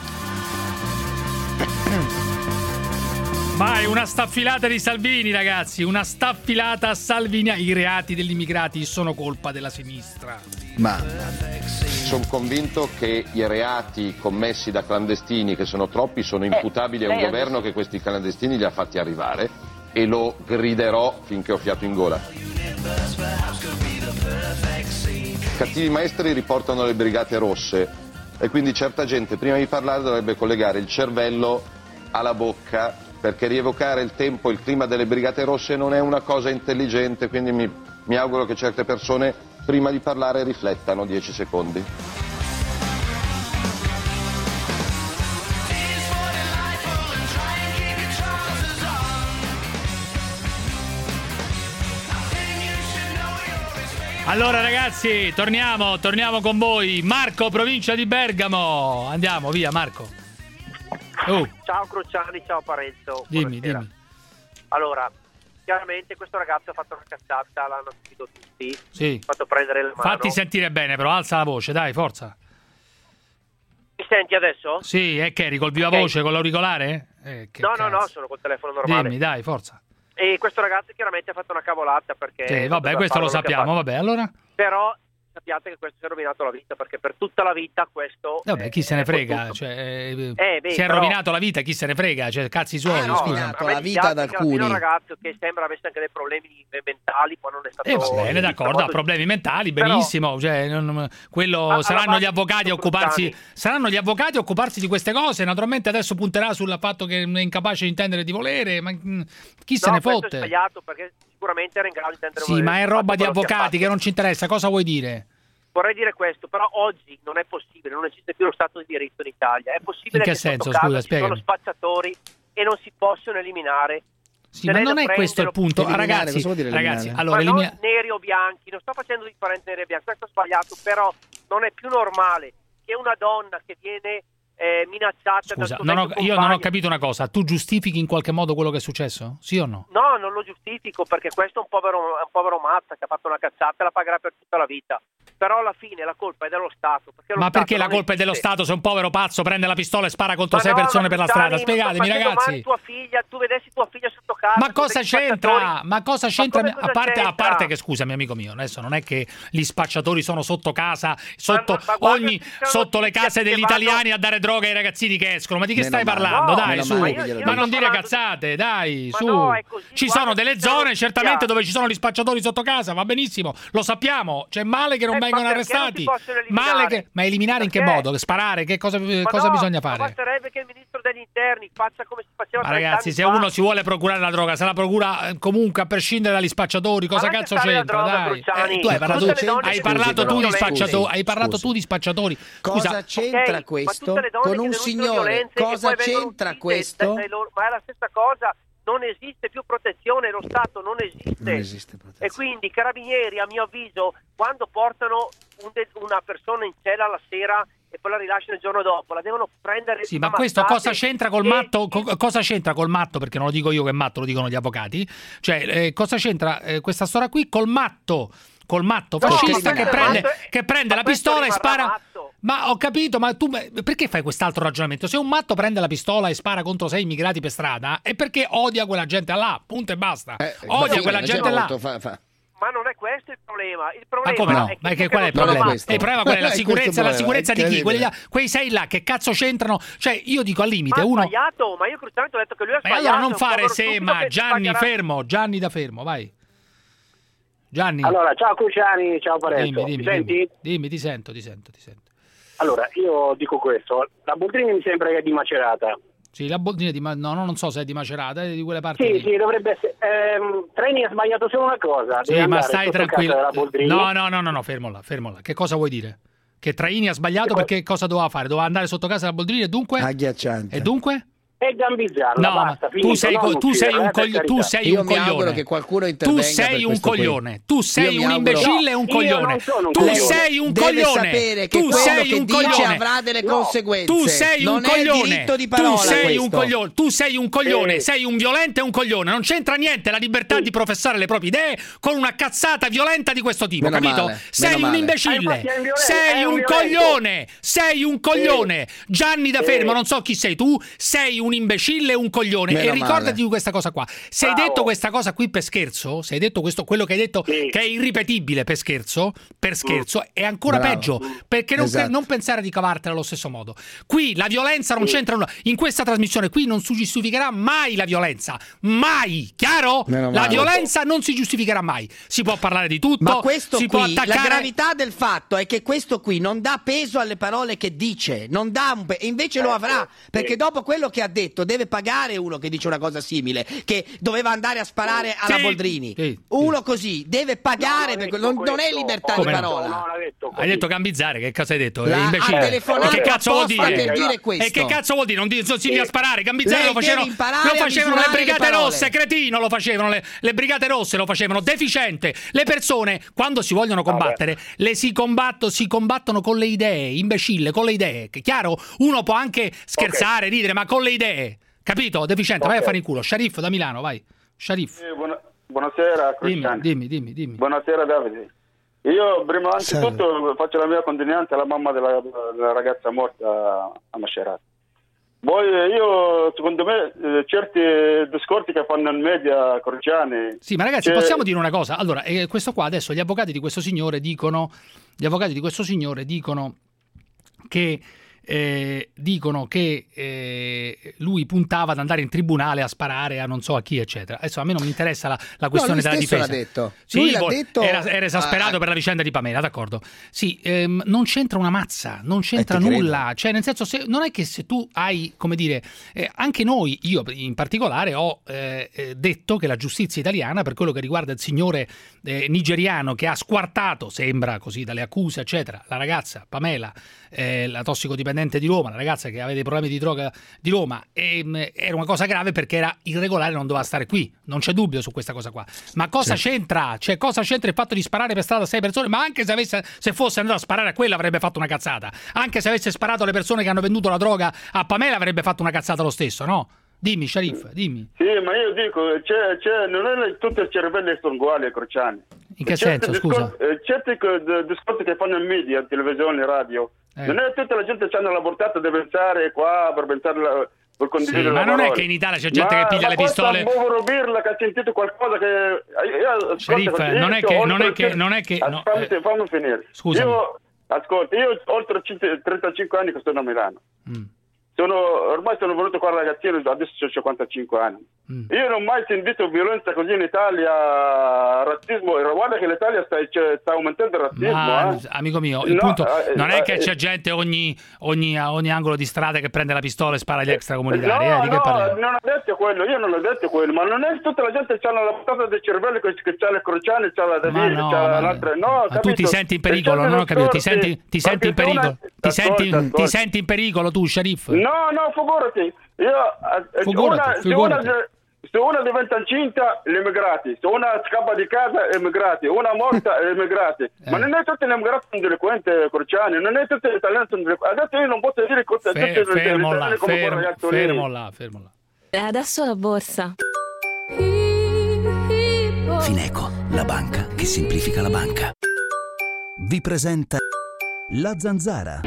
Vai, una staffilata di Salvini, ragazzi, una staffilata a Salvini. I reati degli immigrati sono colpa della sinistra. Ma sono convinto che i reati commessi da clandestini, che sono troppi, sono imputabili a un lei governo che questi clandestini li ha fatti arrivare, e lo griderò finché ho fiato in gola. Cattivi maestri riportano le brigate rosse, e quindi certa gente prima di parlare dovrebbe collegare il cervello alla bocca, perché rievocare il tempo, il clima delle brigate rosse non è una cosa intelligente, quindi mi, mi auguro che certe persone prima di parlare riflettano dieci secondi. Allora ragazzi, torniamo, torniamo con voi. Marco, provincia di Bergamo. Andiamo, via Marco. Oh. Ciao Cruciani, ciao Parenzo. Dimmi, Buonasera. dimmi. Allora, chiaramente questo ragazzo ha fatto una cazzata, l'hanno capito tutti. Sì. Ha fatto prendere la mano. Fatti sentire bene, però alza la voce, dai, forza. Mi senti adesso? Sì, è che eri col viva Ok. voce, con l'auricolare? Eh, che No, cazzo. no, no, sono col telefono normale. Dimmi, dai, forza. E questo ragazzo chiaramente ha fatto una cavolata perché... Sì, vabbè, poteva questo fare lo quello che ha sappiamo, fatto. vabbè, allora. Però sappiate che questo si è rovinato la vita, perché per tutta la vita questo... Vabbè, chi se ne è frega, potuto. cioè, eh, Eh, beh, si è però- rovinato la vita, chi se ne frega, cioè cazzi suoi, Eh, no, scusa. a me la dispiace vita ad che alla fine alcuni. un ragazzo che sembra avesse anche dei problemi mentali, poi non è stato... Eh, va bene, d'accordo, ha molto- problemi mentali, Però- benissimo, cioè, non- quello Alla saranno base gli avvocati a sono occuparsi, Cruciani. saranno gli avvocati a occuparsi di queste cose, naturalmente adesso punterà sul fatto che è incapace di intendere e di volere, ma mm, chi se No, ne questo fotte? è sbagliato, perché sicuramente era in grado di intendere... Sì, ma è roba di quello che ha avvocati fatto. che non ci interessa, cosa vuoi dire? Vorrei dire questo, però oggi non è possibile, non esiste più lo Stato di diritto in Italia. È possibile In che che sotto senso, casa scusa, ci sono spiegami. spacciatori e non si possono eliminare. Sì, ma non è questo il punto, Eliminare, ragazzi, cosa vuol dire ragazzi, eliminare? allora Ma non elimina- neri o bianchi, non sto facendo differenza neri e bianchi, questo è sbagliato, però non è più normale che una donna che viene eh, minacciata dal Scusa, suo non ho- vecchio io non ho compagno- capito una cosa, tu giustifichi in qualche modo quello che è successo? Sì o no? No, non lo giustifico, perché questo è un povero, è un povero mazza che ha fatto una cazzata e la pagherà per tutta la vita. Però alla fine la colpa è dello Stato. Perché lo Ma Stato perché la non colpa è dello esiste. Stato se un povero pazzo prende la pistola e spara contro Ma sei no, persone ma per la Cruciani, strada? Spiegatemi, non sto facendo male ragazzi. tua figlia, tu vedessi tua figlia sotto casa. Ma con cosa dei c'entra? spacciatori. Ma cosa c'entra? come A cosa parte, a c'entra? parte che, scusami, amico mio, adesso non è che gli spacciatori sono sotto casa, sotto, Ma- ma guarda ogni, che ci sono sotto le notizie case che degli vanno- italiani a dare droga ai ragazzini che escono, ma di che Meno stai male. parlando? No, dai, meno su, male che glielo ma dico. non dire cazzate, dai, Ma su. no, è così, Ci guarda, sono delle c'è zone, una certamente, notizia. dove ci sono gli spacciatori sotto casa, va benissimo, lo sappiamo. C'è male che non Eh, ma vengono perché non si arrestati. possono eliminare? Male che... Ma eliminare in che Perché? modo? Sparare? Che cosa, Ma cosa no, bisogna ma fare? basterebbe che il ministro degli interni faccia come si faceva Ma trenta ragazzi, anni se fa. uno si vuole procurare la droga, se la procura eh, comunque a prescindere dagli spacciatori, cosa lascia cazzo stare la c'entra? droga, Dai. Cruciani. Eh, tu hai Ma parlato, tutte le donne hai che parlato tu denunciano di violenze. spacciatori, hai parlato Scusi. tu di spacciatori. Cosa Scusa, c'entra Ok, questo ma tutte le donne con che un denunciano signore? violenze e Cosa poi vengono c'entra uccise questo? dai loro- ma è la stessa cosa, non esiste più protezione, lo Stato non esiste. Non esiste protezione. E quindi i carabinieri, a mio avviso, quando portano un de- una persona in cella la sera e poi la rilasciano il giorno dopo, la devono prendere. sì, ma questo ammazzate cosa c'entra col e- matto? Co- cosa c'entra col matto? Perché non lo dico io che è matto, lo dicono gli avvocati. Cioè, eh, cosa c'entra eh, questa storia qui col matto? Col matto No, fascista ma che questo prende, matto è- che prende ma la questo pistola e rimarrà spara. matto. Ma ho capito, ma tu perché fai quest'altro ragionamento? Se un matto prende la pistola e spara contro sei immigrati per strada, è perché odia quella gente là, punto e basta. Eh, odia sì, quella c'è gente là. molto fa- fa- Ma che non è questo il problema. Il Ma problema come no? è che, Ma che che qual è il non sono problema? questo. E il problema qual è? La È sicurezza, questo il la problema, sicurezza è di chi? Quelli, incredibile. là- quei sei là che cazzo c'entrano? Cioè, io dico al limite, Ma ha uno. sbagliato, ma io Cruciani ho detto che lui ha Ma sbagliato. allora non è un fare povero se, stupido ma che Gianni, pagherà- fermo, Gianni da fermo, vai. Gianni, Allora, ciao Cruciani, ciao dimmi, Parenzo. dimmi, Mi senti? dimmi, dimmi, ti sento, ti sento, ti sento. Allora, io dico questo, la Boldrini mi sembra che è di Macerata. Sì, la Boldrini di Ma- no, no, non so se è di Macerata, è di quelle parti Sì, lì. sì, dovrebbe essere. Ehm, Treni ha sbagliato solo una cosa. Sì, deve ma andare stai sotto casa tranquillo. della Boldrini. No, no, no, no, no, fermo là, fermo là. Che cosa vuoi dire? Che Traini ha sbagliato perché cosa doveva fare? Doveva andare sotto casa della Boldrini e dunque? Agghiacciante. E dunque? E gambizzarla, No, basta, ma finito, tu sei, non co- tu uccidere, sei un eh, per coglione. Tu carità. sei Io un mi auguro coglione. che qualcuno Tu intervenga sei per un questo qui. coglione. Tu Io sei mi un auguro- imbecille e un No, io coglione. non sono un Tu coglione. sei un Deve coglione. sapere che Tu quello sei che un dice coglione. avrà delle No. conseguenze. Tu sei non un è il coglione. diritto di Tu parola sei un questo. coglione. Tu sei un coglione. Eh. Sei un violento e un coglione. Non c'entra niente la libertà di professare le proprie idee con una cazzata violenta di questo tipo, Meno capito? male, Sei meno un male. Ah, imbecille. infatti è un violento, Sei è un un violento. coglione. Sei un coglione. Gianni da Fermo, Eh. non so chi sei tu. Sei un imbecille e un coglione. Meno E ricordati male. di questa cosa qua. Se hai Bravo. detto questa cosa qui per scherzo, se hai detto questo, quello che hai detto Sì. che è irripetibile per scherzo, per scherzo, è ancora Bravo. peggio. Perché non, Esatto. non pensare di cavartela allo stesso modo. Qui la violenza non c'entra nulla. In questa trasmissione qui non si giustificherà mai la violenza. Mai! Chiaro? Meno La male. violenza non si giustificherà mai. Si può parlare di tutto. Ma questo si può qui, la attaccare. gravità del fatto è che questo qui non dà peso alle parole che dice, non dà un pe- e invece lo avrà, perché dopo quello che ha detto deve pagare uno che dice una cosa simile, che doveva andare a sparare alla Sì, Boldrini. sì, Uno così deve pagare, No, non ha perché detto non, non è questo. libertà Come di no? parola. No, non ha detto così. Hai detto gambizzare, che cosa hai detto? La- Imbecille. ha telefonato Che cazzo vuol apposta dire? per dire questo. E che cazzo vuol dire? Non, di- non si Sì. a sparare, gambizzare Lei lo facevano, deve imparare lo a facevano le misurare le brigate parole. rosse, cretino lo facevano, le, le brigate rosse lo facevano, deficiente. Le persone, quando si vogliono combattere, le si, combatto, si combattono con le idee, imbecille, con le idee. Che chiaro? Uno può anche scherzare, ridere, ma con le idee. Capito? Deficiente, vai a Ok. fare in culo. Sharif da Milano, vai. Sharif. Eh, buona- buonasera, Dimmi, Cruciani. dimmi, dimmi, dimmi. Buonasera, Davide. Io prima Salve. anzitutto faccio la mia condoglianza alla mamma della, della ragazza morta a Macerata. Poi eh, io, secondo me, eh, certi discorsi che fanno in media Cruciani... Sì, ma ragazzi, che- possiamo dire una cosa? Allora, eh, questo qua adesso gli avvocati di questo signore dicono, gli avvocati di questo signore dicono che eh, dicono che eh, lui puntava ad andare in tribunale a sparare a non so a chi, eccetera. Adesso a me non mi interessa la, la questione lui della stesso difesa. l'ha detto. Sì, Lui l'ha vo- detto era, era esasperato a- per la vicenda di Pamela, d'accordo. Sì, ehm, non c'entra una mazza, non c'entra Eh, ti credo. nulla. Cioè, nel senso, se, non è che se tu hai, come dire, eh, anche noi, io in particolare, ho eh, eh, detto che la giustizia italiana, per quello che riguarda il signore eh, nigeriano che ha squartato, sembra così, dalle accuse, eccetera, la ragazza Pamela, eh, la tossicodipendente di Roma, la ragazza che aveva dei problemi di droga di Roma, ehm, era una cosa grave perché era irregolare, non doveva stare qui, non c'è dubbio su questa cosa qua. Ma cosa c'entra? Cioè, cosa c'entra il fatto di sparare per strada a sei persone? Ma anche se, avesse, se fosse andato a sparare a quella avrebbe fatto una cazzata. Anche se avesse sparato alle persone che hanno venduto la droga a Pamela avrebbe fatto una cazzata lo stesso, no? Dimmi, Sharif, dimmi. Sì, ma io dico, c'è, c'è, non è tutti i cervelli sono uguali a Cruciani. In che Certi senso, discor- scusa? eh, certi co- d- discorsi che fanno in media, televisione, radio, Eh. non è tutta la gente che hanno la portata di pensare qua per pensare la, per condividere Sì, la ma non è parola. che in Italia c'è gente Ma- che piglia ma le questa pistole. Bovero Birla che ha sentito qualcosa che io, ascolta, Sharif, io non è c'ho che- oltre non è che- cin- non è che- no, fammi, eh, fammi finire. scusami. Io, ascolta, io ho oltre cin- trentacinque anni che sono a Milano. Mm. sono, ormai sono venuto qua ragazzino, adesso ho cinquantacinque anni. Mm. Io non ho mai sentito violenza così in Italia, razzismo. Guarda che l'Italia sta, cioè, sta aumentando il razzismo. Ma, eh. Amico mio, il no, punto eh, non è che eh, c'è gente ogni, ogni, a ogni angolo di strada che prende la pistola e spara agli extracomunitari. No, eh, di che no, parliamo? non ho detto quello, io non ho detto quello, ma non è tutta la gente che ha la patata del cervello, che, che c'ha le Crociane, c'ha la Davide, no, c'ha ma... l'altra. No, ma tu ti senti in pericolo, non ho capito, ti senti, ti senti in pericolo? Una... Ti, senti, ascolta. ti senti in pericolo tu, sceriffo? No, no, figurati. Io, figurati, una, figurati. Se, una, se una diventa incinta, gli immigrati. Se una scappa di casa, immigrati. Una morta, immigrati. Eh. Ma non è tutti gli immigrati sono delinquenti, Crociani. Non è tutti gli italiani sono delinquenti. Adesso io non posso dire che tutti Fe, gli fermo italiani là, come fermo, ragazzo fermo là, fermo là. E adesso la borsa. Fineco, la banca che semplifica la banca. Vi presenta La Zanzara.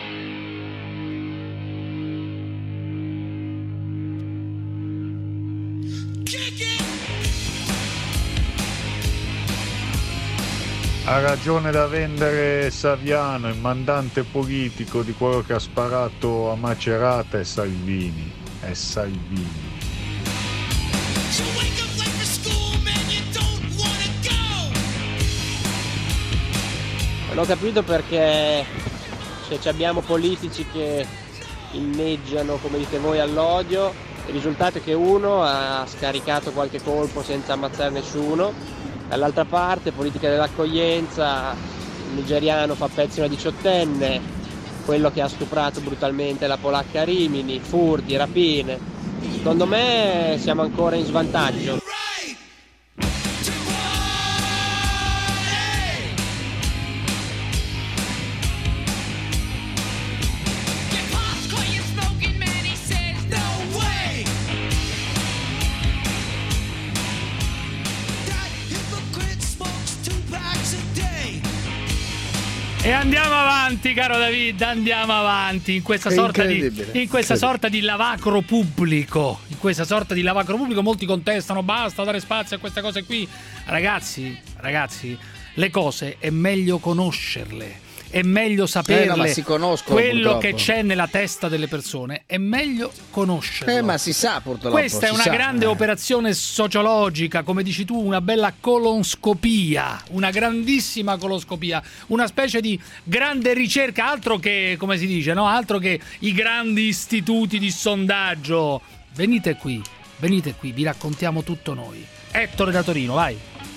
Ha ragione da vendere Saviano, il mandante politico di quello che ha sparato a Macerata è Salvini. È Salvini. L'ho capito perché se abbiamo politici che inneggiano, come dite voi, all'odio, il risultato è che uno ha scaricato qualche colpo senza ammazzare nessuno, dall'altra parte politica dell'accoglienza, il nigeriano fa pezzi una diciottenne, quello che ha stuprato brutalmente la polacca a Rimini, furti, rapine. Secondo me siamo ancora in svantaggio. E andiamo avanti, caro David, andiamo avanti in questa, sorta di, in questa sorta di lavacro pubblico. In questa sorta di lavacro pubblico molti contestano, basta dare spazio a queste cose qui. Ragazzi, ragazzi, le cose è meglio conoscerle. È meglio saperle, eh no, ma si conoscono, quello purtroppo. Che c'è nella testa delle persone è meglio conoscerlo. Eh, ma si sa purtroppo. Questa è una sa. grande eh. operazione sociologica, come dici tu, una bella colonscopia, una grandissima colonscopia, una specie di grande ricerca, altro che, come si dice, no? Altro che i grandi istituti di sondaggio. Venite qui, venite qui, vi raccontiamo tutto noi. Ettore da Torino, vai.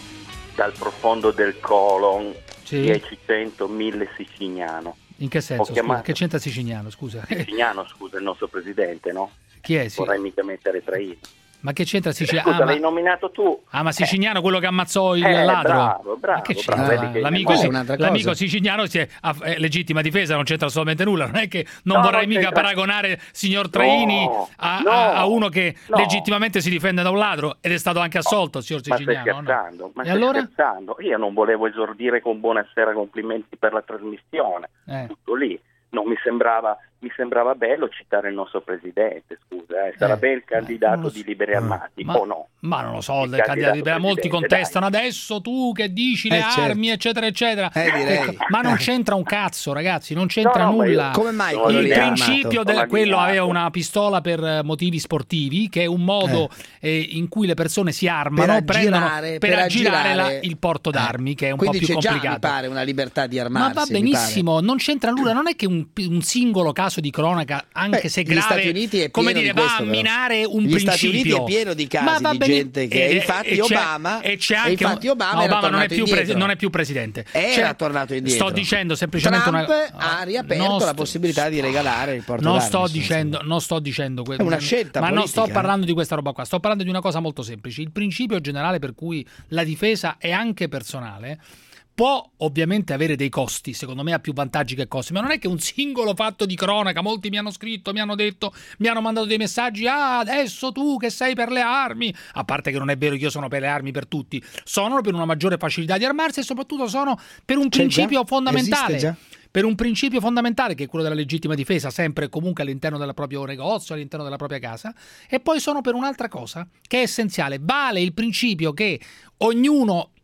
Dal profondo del colon. Sì. dieci, cento, mille Siciliano. In che senso? Chiamato... Scusa? Che c'entra Siciliano, scusa? Siciliano, scusa, il nostro presidente, no? Chi è? Sì. Vorrei mica mettere Traini. Ma che c'entra Siciliano? Scusa, ah, l'hai ma... nominato tu. Ah, ma Siciliano, eh. quello che ammazzò il eh, ladro? Bravo, bravo. Che bravo c'entra? che L'amico, si... l'amico cosa. siciliano si è... è legittima difesa, non c'entra assolutamente nulla. Non è che non no, vorrei non mica c'entra... paragonare signor Traini no, a, no, a, a uno che no. legittimamente si difende da un ladro ed è stato anche assolto, signor Siciliano. Ma stai scherzando? No? Ma e stai allora? scherzando? Io non volevo esordire con buonasera, complimenti per la trasmissione. Eh. Tutto lì. Non mi sembrava, mi sembrava bello citare il nostro presidente, scusa, eh. sarà eh, bel candidato so. di Liberi Armati ma, o no? Ma non lo so, il candidato liberi, molti contestano dai. Adesso tu che dici le eh, armi, certo. eccetera, eccetera. Eh, direi. Ma non c'entra un cazzo, ragazzi, non c'entra no, no, nulla. Io... Come mai? Il principio del quello aveva una pistola per motivi sportivi, che è un modo eh. Eh, in cui le persone si armano, per prendono aggirare, per, per aggirare, aggirare la, il porto d'armi, eh. che è un Quindi po' più c'è complicato. Già, mi pare, una libertà di armarsi. Ma va benissimo, non c'entra nulla, non è che un, un singolo caso di cronaca, anche Beh, se gli grave, Stati Uniti è come pieno dire, di questo, va a però. minare un Gli principio. Stati Uniti è pieno di casi ma di bene, gente che e, infatti e Obama e c'è anche e infatti Obama, no, era Obama non, è più indietro. pre- non è più presidente. Era cioè, tornato indietro. Sto dicendo semplicemente Trump una ha riaperto non la sto, possibilità di regalare il porto non d'armi. sto dicendo non sto dicendo È una scelta ma politica, non sto eh. parlando di questa roba qua, sto parlando di una cosa molto semplice. Il principio generale per cui la difesa è anche personale può ovviamente avere dei costi, secondo me ha più vantaggi che costi, ma non è che un singolo fatto di cronaca, molti mi hanno scritto, mi hanno detto, mi hanno mandato dei messaggi, ah adesso tu che sei per le armi, a parte che non è vero che io sono per le armi per tutti, sono per una maggiore facilità di armarsi e soprattutto sono per un C'è principio già? fondamentale. Esiste già? Per un principio fondamentale che è quello della legittima difesa, sempre e comunque all'interno del proprio negozio, all'interno della propria casa, e poi sono per un'altra cosa che è essenziale. Vale il principio che ognuno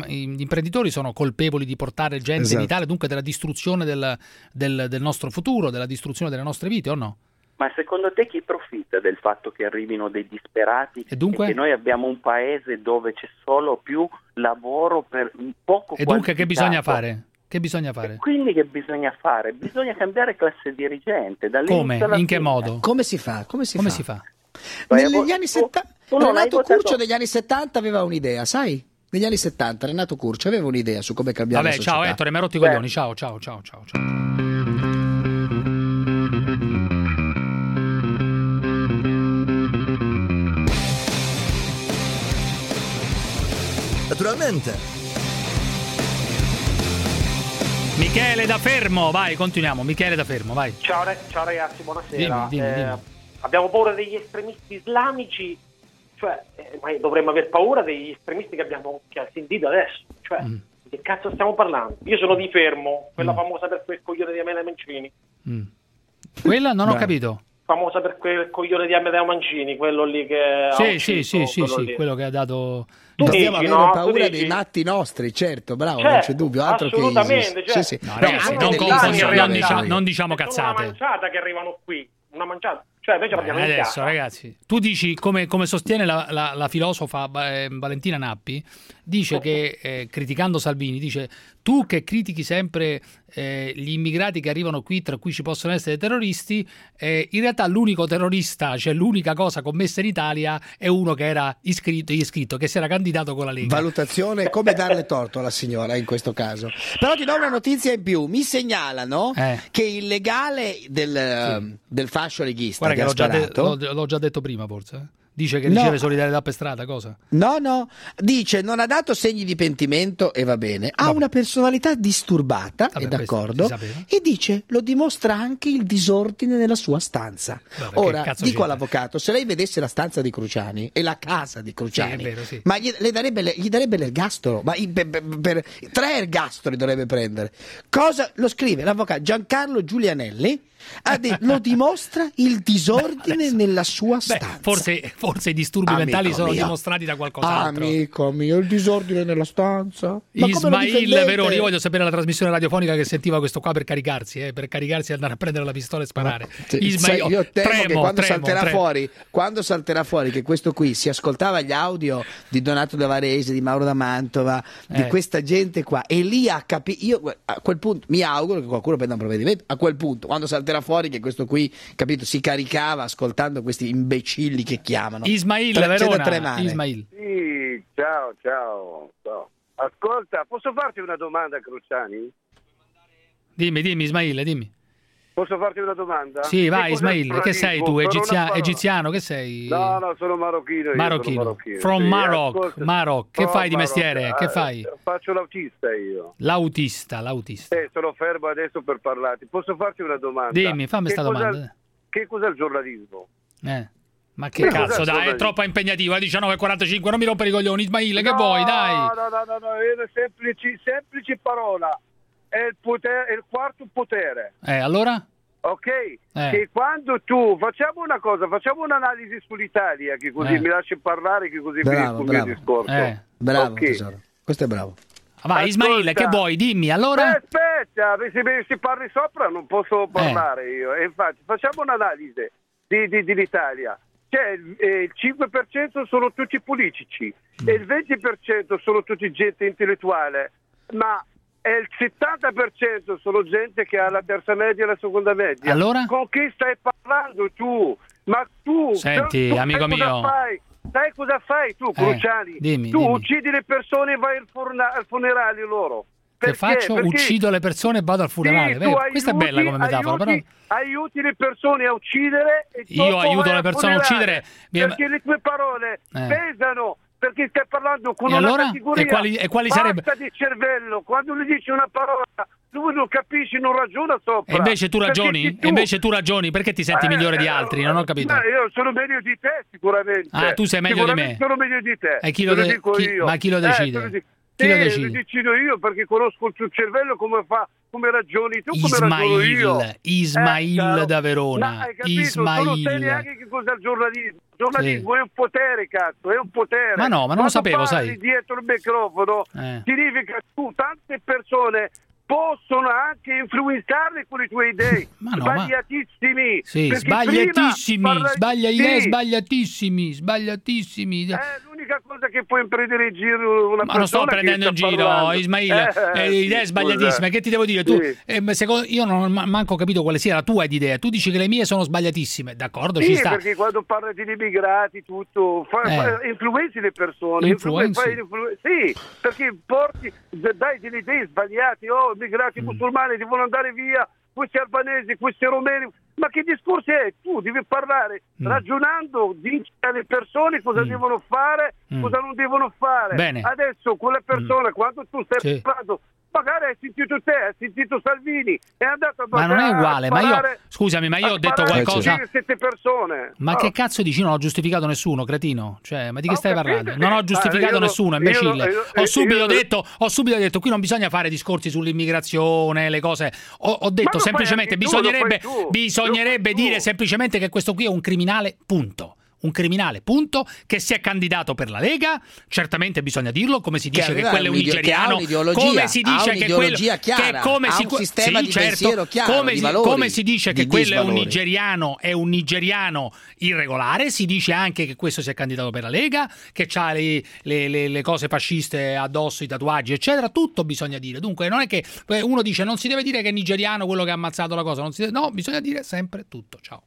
gli imprenditori sono colpevoli di portare gente Esatto. in Italia, dunque della distruzione del, del, del nostro futuro, della distruzione delle nostre vite, o no? Ma secondo te chi profitta del fatto che arrivino dei disperati e, dunque? e che noi abbiamo un paese dove c'è solo più lavoro per un poco E dunque qualificato? che bisogna fare? Che bisogna fare? E quindi che bisogna fare? Bisogna cambiare classe dirigente. Come? In che fine. modo? Come si fa? Come si Come fa? si fa? Negli anni settanta tu non hai Renato votato- Curcio negli anni settanta aveva un'idea, sai? Negli anni settanta Renato Curcio aveva un'idea su come cambiare Vabbè, la società. ciao Ettore, mi hai rotto i coglioni. Ciao, ciao, ciao, ciao, ciao. Naturalmente. Michele da Fermo, vai, continuiamo. Michele da Fermo, vai. Ciao, re- ciao ragazzi, buonasera. Dimmi, dimmi, Eh, dimmi. Abbiamo paura degli estremisti islamici, cioè, eh, ma dovremmo aver paura degli estremisti che abbiamo che ha sentito adesso. Cioè, Mm. di che cazzo stiamo parlando? Io sono di Fermo, quella famosa per quel coglione di Amedeo Mancini. Mm. Quella non ho Beh. capito. Famosa per quel coglione di Amedeo Mancini, quello lì che ha Sì, ucciso, sì, sì, sì, quello sì, lì. quello che ha dato. Tu Dobbiamo dici, avere no? paura Tu dici- dei matti nostri, certo, bravo, Certo, non c'è dubbio, altro che assolutamente, ISIS. cioè- Sì, sì. No, No, ragazzi, anche non dell'ISIS confondiamo, l'avevo non, dicia- io. non diciamo Sono una cazzate. manciata che arrivano qui, una manciata. Cioè, noi ce l'abbiamo in Adesso, casa. ragazzi, tu dici, come, come sostiene la, la- la filosofa eh, Valentina Nappi, dice che, eh, criticando Salvini, dice tu che critichi sempre eh, gli immigrati che arrivano qui, tra cui ci possono essere terroristi, eh, in realtà l'unico terrorista, cioè l'unica cosa commessa in Italia è uno che era iscritto, iscritto che si era candidato con la Lega. Valutazione, come darle torto alla signora in questo caso. Però ti do una notizia in più, mi segnalano Eh. che il legale del, eh, del fascio leghista Guarda che che l'ho ha già, de- sparato, l'ho- l'ho già detto prima, forse. eh. Dice che No. riceve solidarietà per strada, cosa? no no, dice non ha dato segni di pentimento e va bene, ha una personalità disturbata, Vabbè, è questo d'accordo, si sapeva. e dice lo dimostra anche il disordine nella sua stanza. Vabbè, che Ora cazzo dico c'entra? all'avvocato, se lei vedesse la stanza di Cruciani e la casa di Cruciani, Sì, è vero, sì. ma gli, le darebbe le- gli darebbe l'ergastolo, ma i- per, per- per- tre ergastoli dovrebbe prendere. Cosa lo scrive l'avvocato Giancarlo Giulianelli? Ha detto, lo dimostra il disordine nella sua Beh, stanza. forse, forse i disturbi Amico mentali sono mio. dimostrati da qualcos'altro. Amico mio, il disordine nella stanza. Ma come lo Ismail difendete? Veroni, io voglio sapere la trasmissione radiofonica che sentiva questo qua per caricarsi, eh, per caricarsi e andare a prendere la pistola e sparare. Sì, Ismail, sai, io temo tremo, che quando tremo, salterà tremo. fuori, quando salterà fuori che questo qui si ascoltava gli audio di Donato da Varese, di Mauro da Mantova, di Eh. questa gente qua, e lì ha capito. Io a quel punto mi auguro che qualcuno prenda un provvedimento. A quel punto, quando salterà fuori che questo qui, capito, si caricava ascoltando questi imbecilli che chiamano. Ismail Tre- c'è da Verona, tremare. Ismail. Sì, ciao, ciao, ciao. Ascolta, posso farti una domanda, Cruciani? Dimmi, dimmi Ismail, dimmi. Posso farti una domanda? Sì, Che vai cos'è il Ismail, che sei tu? pluralismo? Per Egizia- una parola. egiziano, che sei? No, no, sono marocchino. Io Marocchino. Sono marocchino. From sì, Maroc, ascolta. Maroc. Che From fai di Maroc. mestiere? Che Eh, fai? Faccio l'autista io. L'autista, l'autista. Eh, sono fermo adesso per parlarti. Posso farti una domanda? Dimmi, fammi Che sta cos'è- domanda. Che cos'è il giornalismo? Eh. Ma che Che cazzo, cos'è dai, è giornalismo? troppo impegnativo, è diciannove e quarantacinque, non mi rompere i coglioni, Ismail, che No, vuoi, dai? No, no, no, no, è una semplice, semplice parola. È il, potere, è il quarto potere. Eh, allora? Ok? Eh. Che quando tu facciamo una cosa, facciamo un'analisi sull'Italia, che così Eh. mi lasci parlare, che così Bravo, finisco il bravo. mio discorso. Eh. Bravo, Ok. tesoro. Questo è bravo. Vai, Ismail, Ascolta. che vuoi? Dimmi, allora? Eh, aspetta, se mi si parli sopra non posso parlare io. E infatti, facciamo un'analisi di, di, dell'Italia. Cioè, eh, il cinque per cento sono tutti politici e il venti per cento sono tutti gente intellettuale, ma e il settanta per cento sono gente che ha la terza media e la seconda media. Allora? Con chi stai parlando tu? Ma tu, Senti, tu amico sai cosa mio. fai? Sai cosa fai tu, Eh, Cruciani? dimmi, tu dimmi. uccidi le persone e vai al, forna- al funerale loro. Che Perché? faccio? Perché- Uccido le persone e vado al funerale. Sì, Vero? tu Questa è aiuti- bella come metafora, aiuti, però. aiuti le persone a uccidere e Io dopo aiuto vai le al persone a funerale, uccidere. Mi- perché le tue parole Eh. pesano, perché stai parlando con E una allora? categoria E quali- e quali basta sarebbe- di cervello. Quando gli dici una parola lui non capisce, non ragiona sopra. E invece tu Perché ragioni? se E invece tu ragioni? Perché ti senti Eh, migliore di eh, altri? Non ho capito. Ma io sono meglio di te sicuramente. Ah, tu sei meglio di Sicuramente me. sono meglio di te. E chi lo te lo de- dico chi- io. ma chi lo Eh, decide? te lo dico. Chi lo Sì, decide? decido io perché conosco il tuo cervello come fa, come ragioni tu, come ragiono io. Ismail, Ismail Eh, caro. da Verona. Ma hai capito? Tu non sai Ismail. neanche che cos'è il giornalismo. Il giornalismo è un potere, cazzo, è un potere. Ma no, ma non lo Quando sapevo, parli sai. dietro il microfono Eh. significa tu, tante persone possono anche influenzarli con le tue idee. Ma no, ma- sbagliatissimi. Sì, Perché sbagliatissimi, prima parla- sbaglia idee, Sì. sbagliatissimi, sbagliatissimi. È l'unica cosa che puoi prendere in giro una Ma non sto persona che prendendo in sta giro, parlando. Ismail, Eh, eh, idee sì, sbagliatissime. scusa. Che ti devo dire? Tu, Sì. eh, secondo- io non ho ma- manco capito quale sia la tua idea. Tu dici che le mie sono sbagliatissime, d'accordo? Sì, Ci sta. perché quando parli di immigrati, tutto, fa, Eh. fa- influenzi le persone. Influenzi? Fai influ- sì, perché porti, dai delle idee sbagliate, oh, immigrati Mm. musulmani devono andare via, questi albanesi, questi romeni. Ma che discorso è? Tu devi parlare Mm. ragionando, dici alle persone cosa Mm. devono fare, Mm. cosa non devono fare. Bene. Adesso quella persona, quando tu stai Sì. parlando, magari hai sentito te, hai sentito Salvini, è andato a Ma non è a uguale, ma io sparare- scusami, ma io a ho detto sparare qualcosa. a sette persone. Ma Oh. che cazzo dici? Non ho giustificato nessuno, cretino. Cioè, ma di che Ho stai capito, parlando? Non ho eh, giustificato io no- nessuno, io imbecille. no- io- ho, io- subito io- detto, ho subito detto, qui non bisogna fare discorsi sull'immigrazione, le cose. Ho, ho detto lo fai semplicemente, anche tu, lo bisognerebbe, fai tu, bisognerebbe lo fai tu. dire semplicemente che questo qui è un criminale, punto. Un criminale, punto, che si è candidato per la Lega, certamente bisogna dirlo, come si dice che, aveva quello è un un'ideo- che ha nigeriano, un'ideologia, come si ha dice che quello un'ideologia chiara, che come ha si, un sistema sì, di certo, pensiero chiaro, come di si, valori, come si dice che di quello è un disvalori. nigeriano, è un nigeriano irregolare, si dice anche che questo si è candidato per la Lega, che ha le, le- le- le cose fasciste addosso, i tatuaggi, eccetera, tutto bisogna dire. Dunque non è che uno dice non si deve dire che è nigeriano quello che ha ammazzato la cosa, non si deve- no, bisogna dire sempre tutto. Ciao.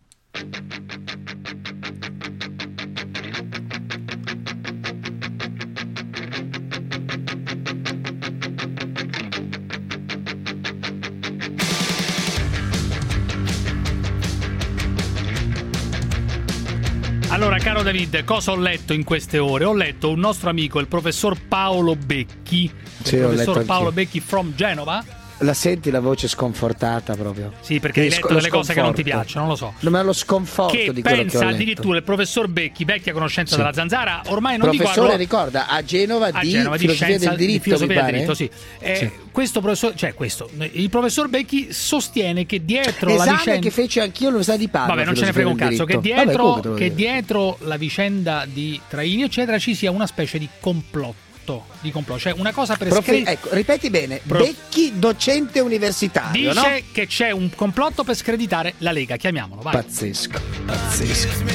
Allora, caro David, cosa ho letto in queste ore? Ho letto un nostro amico, il professor Paolo Becchi, Sì, il ho professor letto Paolo anch'io. Becchi from Genova. La senti la voce sconfortata proprio? Sì, perché hai Lo letto sco- delle lo cose che non ti sconforto. piacciono, non lo so. No, ma lo sconforto Che di quello che ho pensa letto. addirittura il professor Becchi, vecchia conoscenza Sì. della zanzara, ormai non dico Professore, a- ricorda, a Genova a di Genova, di filosofia scienza, del diritto, di filosofia mi del pare? diritto, sì. Eh, Sì. Questo professor, cioè questo, il professor Becchi sostiene che dietro Esame la vicenda che feci anch'io all'Università di Padova. Vabbè, non ce ne frega un filosofia cazzo. del Che diritto. dietro, Vabbè, comunque te lo che dico. dietro la vicenda di Traini, eccetera, ci sia una specie di complotto. Di complotto, cioè una cosa per Profe- scri- ecco, ripeti bene. Pro- Becchi, docente universitario, Dice no? che c'è un complotto per screditare la Lega, chiamiamolo, vai. Pazzesco, pazzesco.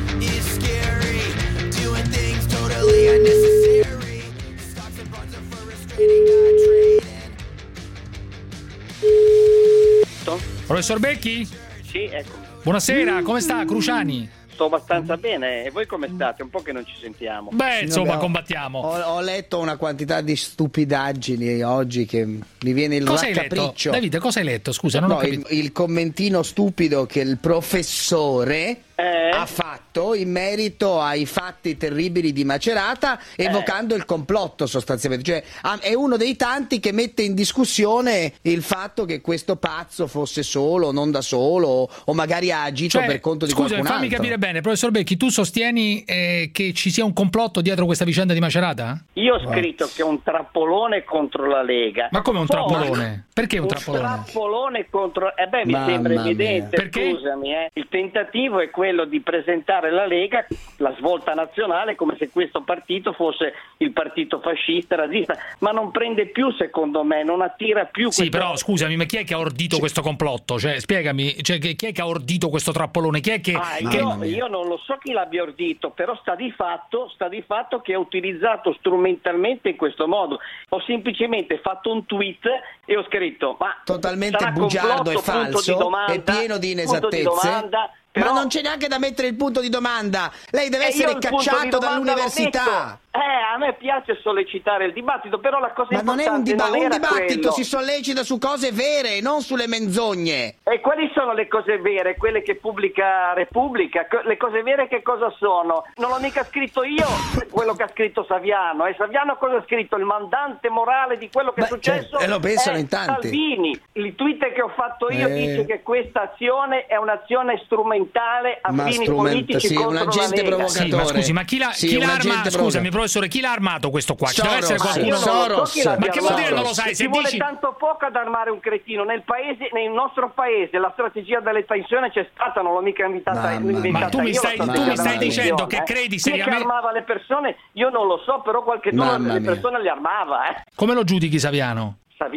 Professor Becchi? Sì, eccomi. Buonasera, come sta Cruciani? Sto abbastanza bene. E voi come state? Un po' che non ci sentiamo. Beh, insomma, Vabbè, ho- combattiamo. Ho, ho letto una quantità di stupidaggini oggi che mi viene il Cosa hai letto? raccapriccio. Davide, cosa hai letto? Scusa, non ho No, il, capito. il commentino stupido che il professore Eh? ha fatto in merito ai fatti terribili di Macerata, evocando il complotto sostanzialmente. Cioè, ha- è uno dei tanti che mette in discussione il fatto che questo pazzo fosse solo, non da solo, o, o magari ha agito Cioè, per conto di scusa, qualcun fammi altro. capire bene, professor Becchi, tu sostieni eh, che ci sia un complotto dietro questa vicenda di Macerata? Io ho scritto che è un trappolone contro la Lega. Ma come un Poi- trappolone? Perché un Un trappolone? trappolone contro... Eh beh, mi Mamma sembra mia. evidente, Perché? scusami. Eh. Il tentativo è quello di presentare la Lega, la svolta nazionale, come se questo partito fosse il partito fascista, razzista, ma non prende più, secondo me, non attira più... Sì, questo- però scusami, ma chi è che ha ordito questo complotto? Cioè, spiegami, cioè, chi chi è che ha ordito questo trappolone? Chi è che... Ah, che- io, io non lo so chi l'abbia ordito, però sta di fatto, sta di fatto che è utilizzato strumentalmente in questo modo. Ho semplicemente fatto un tweet e ho scritto: ma Totalmente sarà bugiardo e complotto, punto falso, di domanda, è pieno di punto di inesattezze. domanda, però- Ma non c'è neanche da mettere il punto di domanda. Lei deve E io essere il punto di cacciato domanda l'ho dall'università. messo. Eh, a me piace sollecitare il dibattito, però la cosa Ma non è un, importante diba- non un era dibattito, quello. si sollecita su cose vere, non sulle menzogne. E quali sono le cose vere? Quelle che pubblica Repubblica? Co- Le cose vere che cosa sono? Non l'ho mica scritto io quello che ha scritto Saviano. E Saviano cosa ha scritto? Il mandante morale di quello che Beh, è successo certo, e lo pensano è in tanti. Salvini. Il tweet che ho fatto io Eh. dice che questa azione è un'azione strumentale a Ma fini strument- politici sì, contro un la agente Lega. provocatore. Sì, ma scusi, ma chi l'ha, Sì, chi un l'ha agente armato? provoca- Scusami, professore, chi l'ha armato questo qua? Ci deve Soros. essere Ma qualcuno. io non lo so Soros. chi l'abbia Ma che vuol dire armato. non lo sai? Se Ci vuole dici- tanto poco ad armare un cretino. Nel paese, nel nostro paese la strategia delle tensioni c'è stata, non l'ho mica invitata, Mamma mia. inventata Ma tu mi io, stai- la tu strategia mi stai della dicendo tensione, che credi eh. seriamente- Chi è che armava le persone io non lo so, però qualche Mamma delle mia. persone le armava, eh. Come lo giudichi Saviano?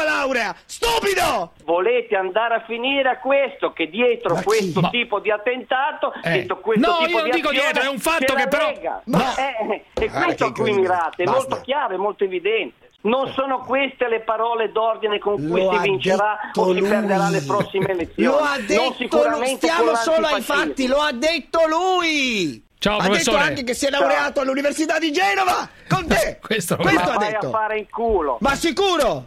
tua laurea, stupido! Volete andare a finire a questo, che dietro Ma questo chi? tipo di attentato, Eh. dietro questo No, tipo io non di dico azione, dietro, è un fatto c'è che la però- Lega. No. Eh, è Guarda questo che a cui incredibile. mirate, è Basta. molto chiaro, è molto evidente. Non sono queste le parole d'ordine con cui Lo si ha vincerà detto o si lui. perderà le prossime elezioni. Lo ha Non detto lui, sicuramente stiamo con solo ai l'antifascismo. fatti, lo ha detto lui! Ciao, ha professore. detto anche che si è laureato Ciao. all'università di Genova con te! Questo, Questo Ma ha vai detto! a fare il culo. Ma sicuro!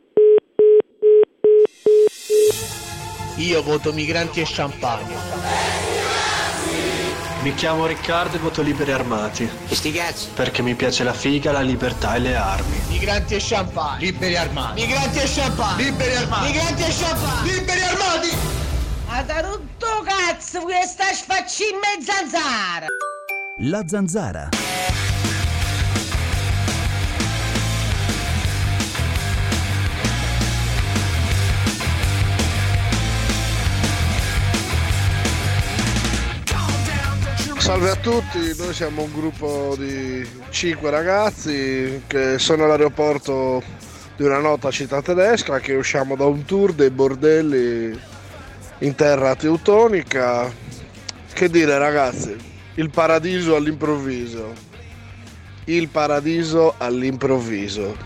Io voto migranti e champagne. Mi chiamo Riccardo e voto Liberi Armati. E sti cazzi? Perché mi piace la figa, la libertà e le armi. Migranti e champagne. Liberi armati. Migranti e champagne. Liberi armati. Migranti e champagne. Liberi armati. Ha tutto cazzo, questa sfaccina e zanzara. La zanzara. Salve a tutti, noi siamo un gruppo di cinque ragazzi che sono all'aeroporto di una nota città tedesca, che usciamo da un tour dei bordelli in terra teutonica. Che dire ragazzi, il paradiso all'improvviso, il paradiso all'improvviso.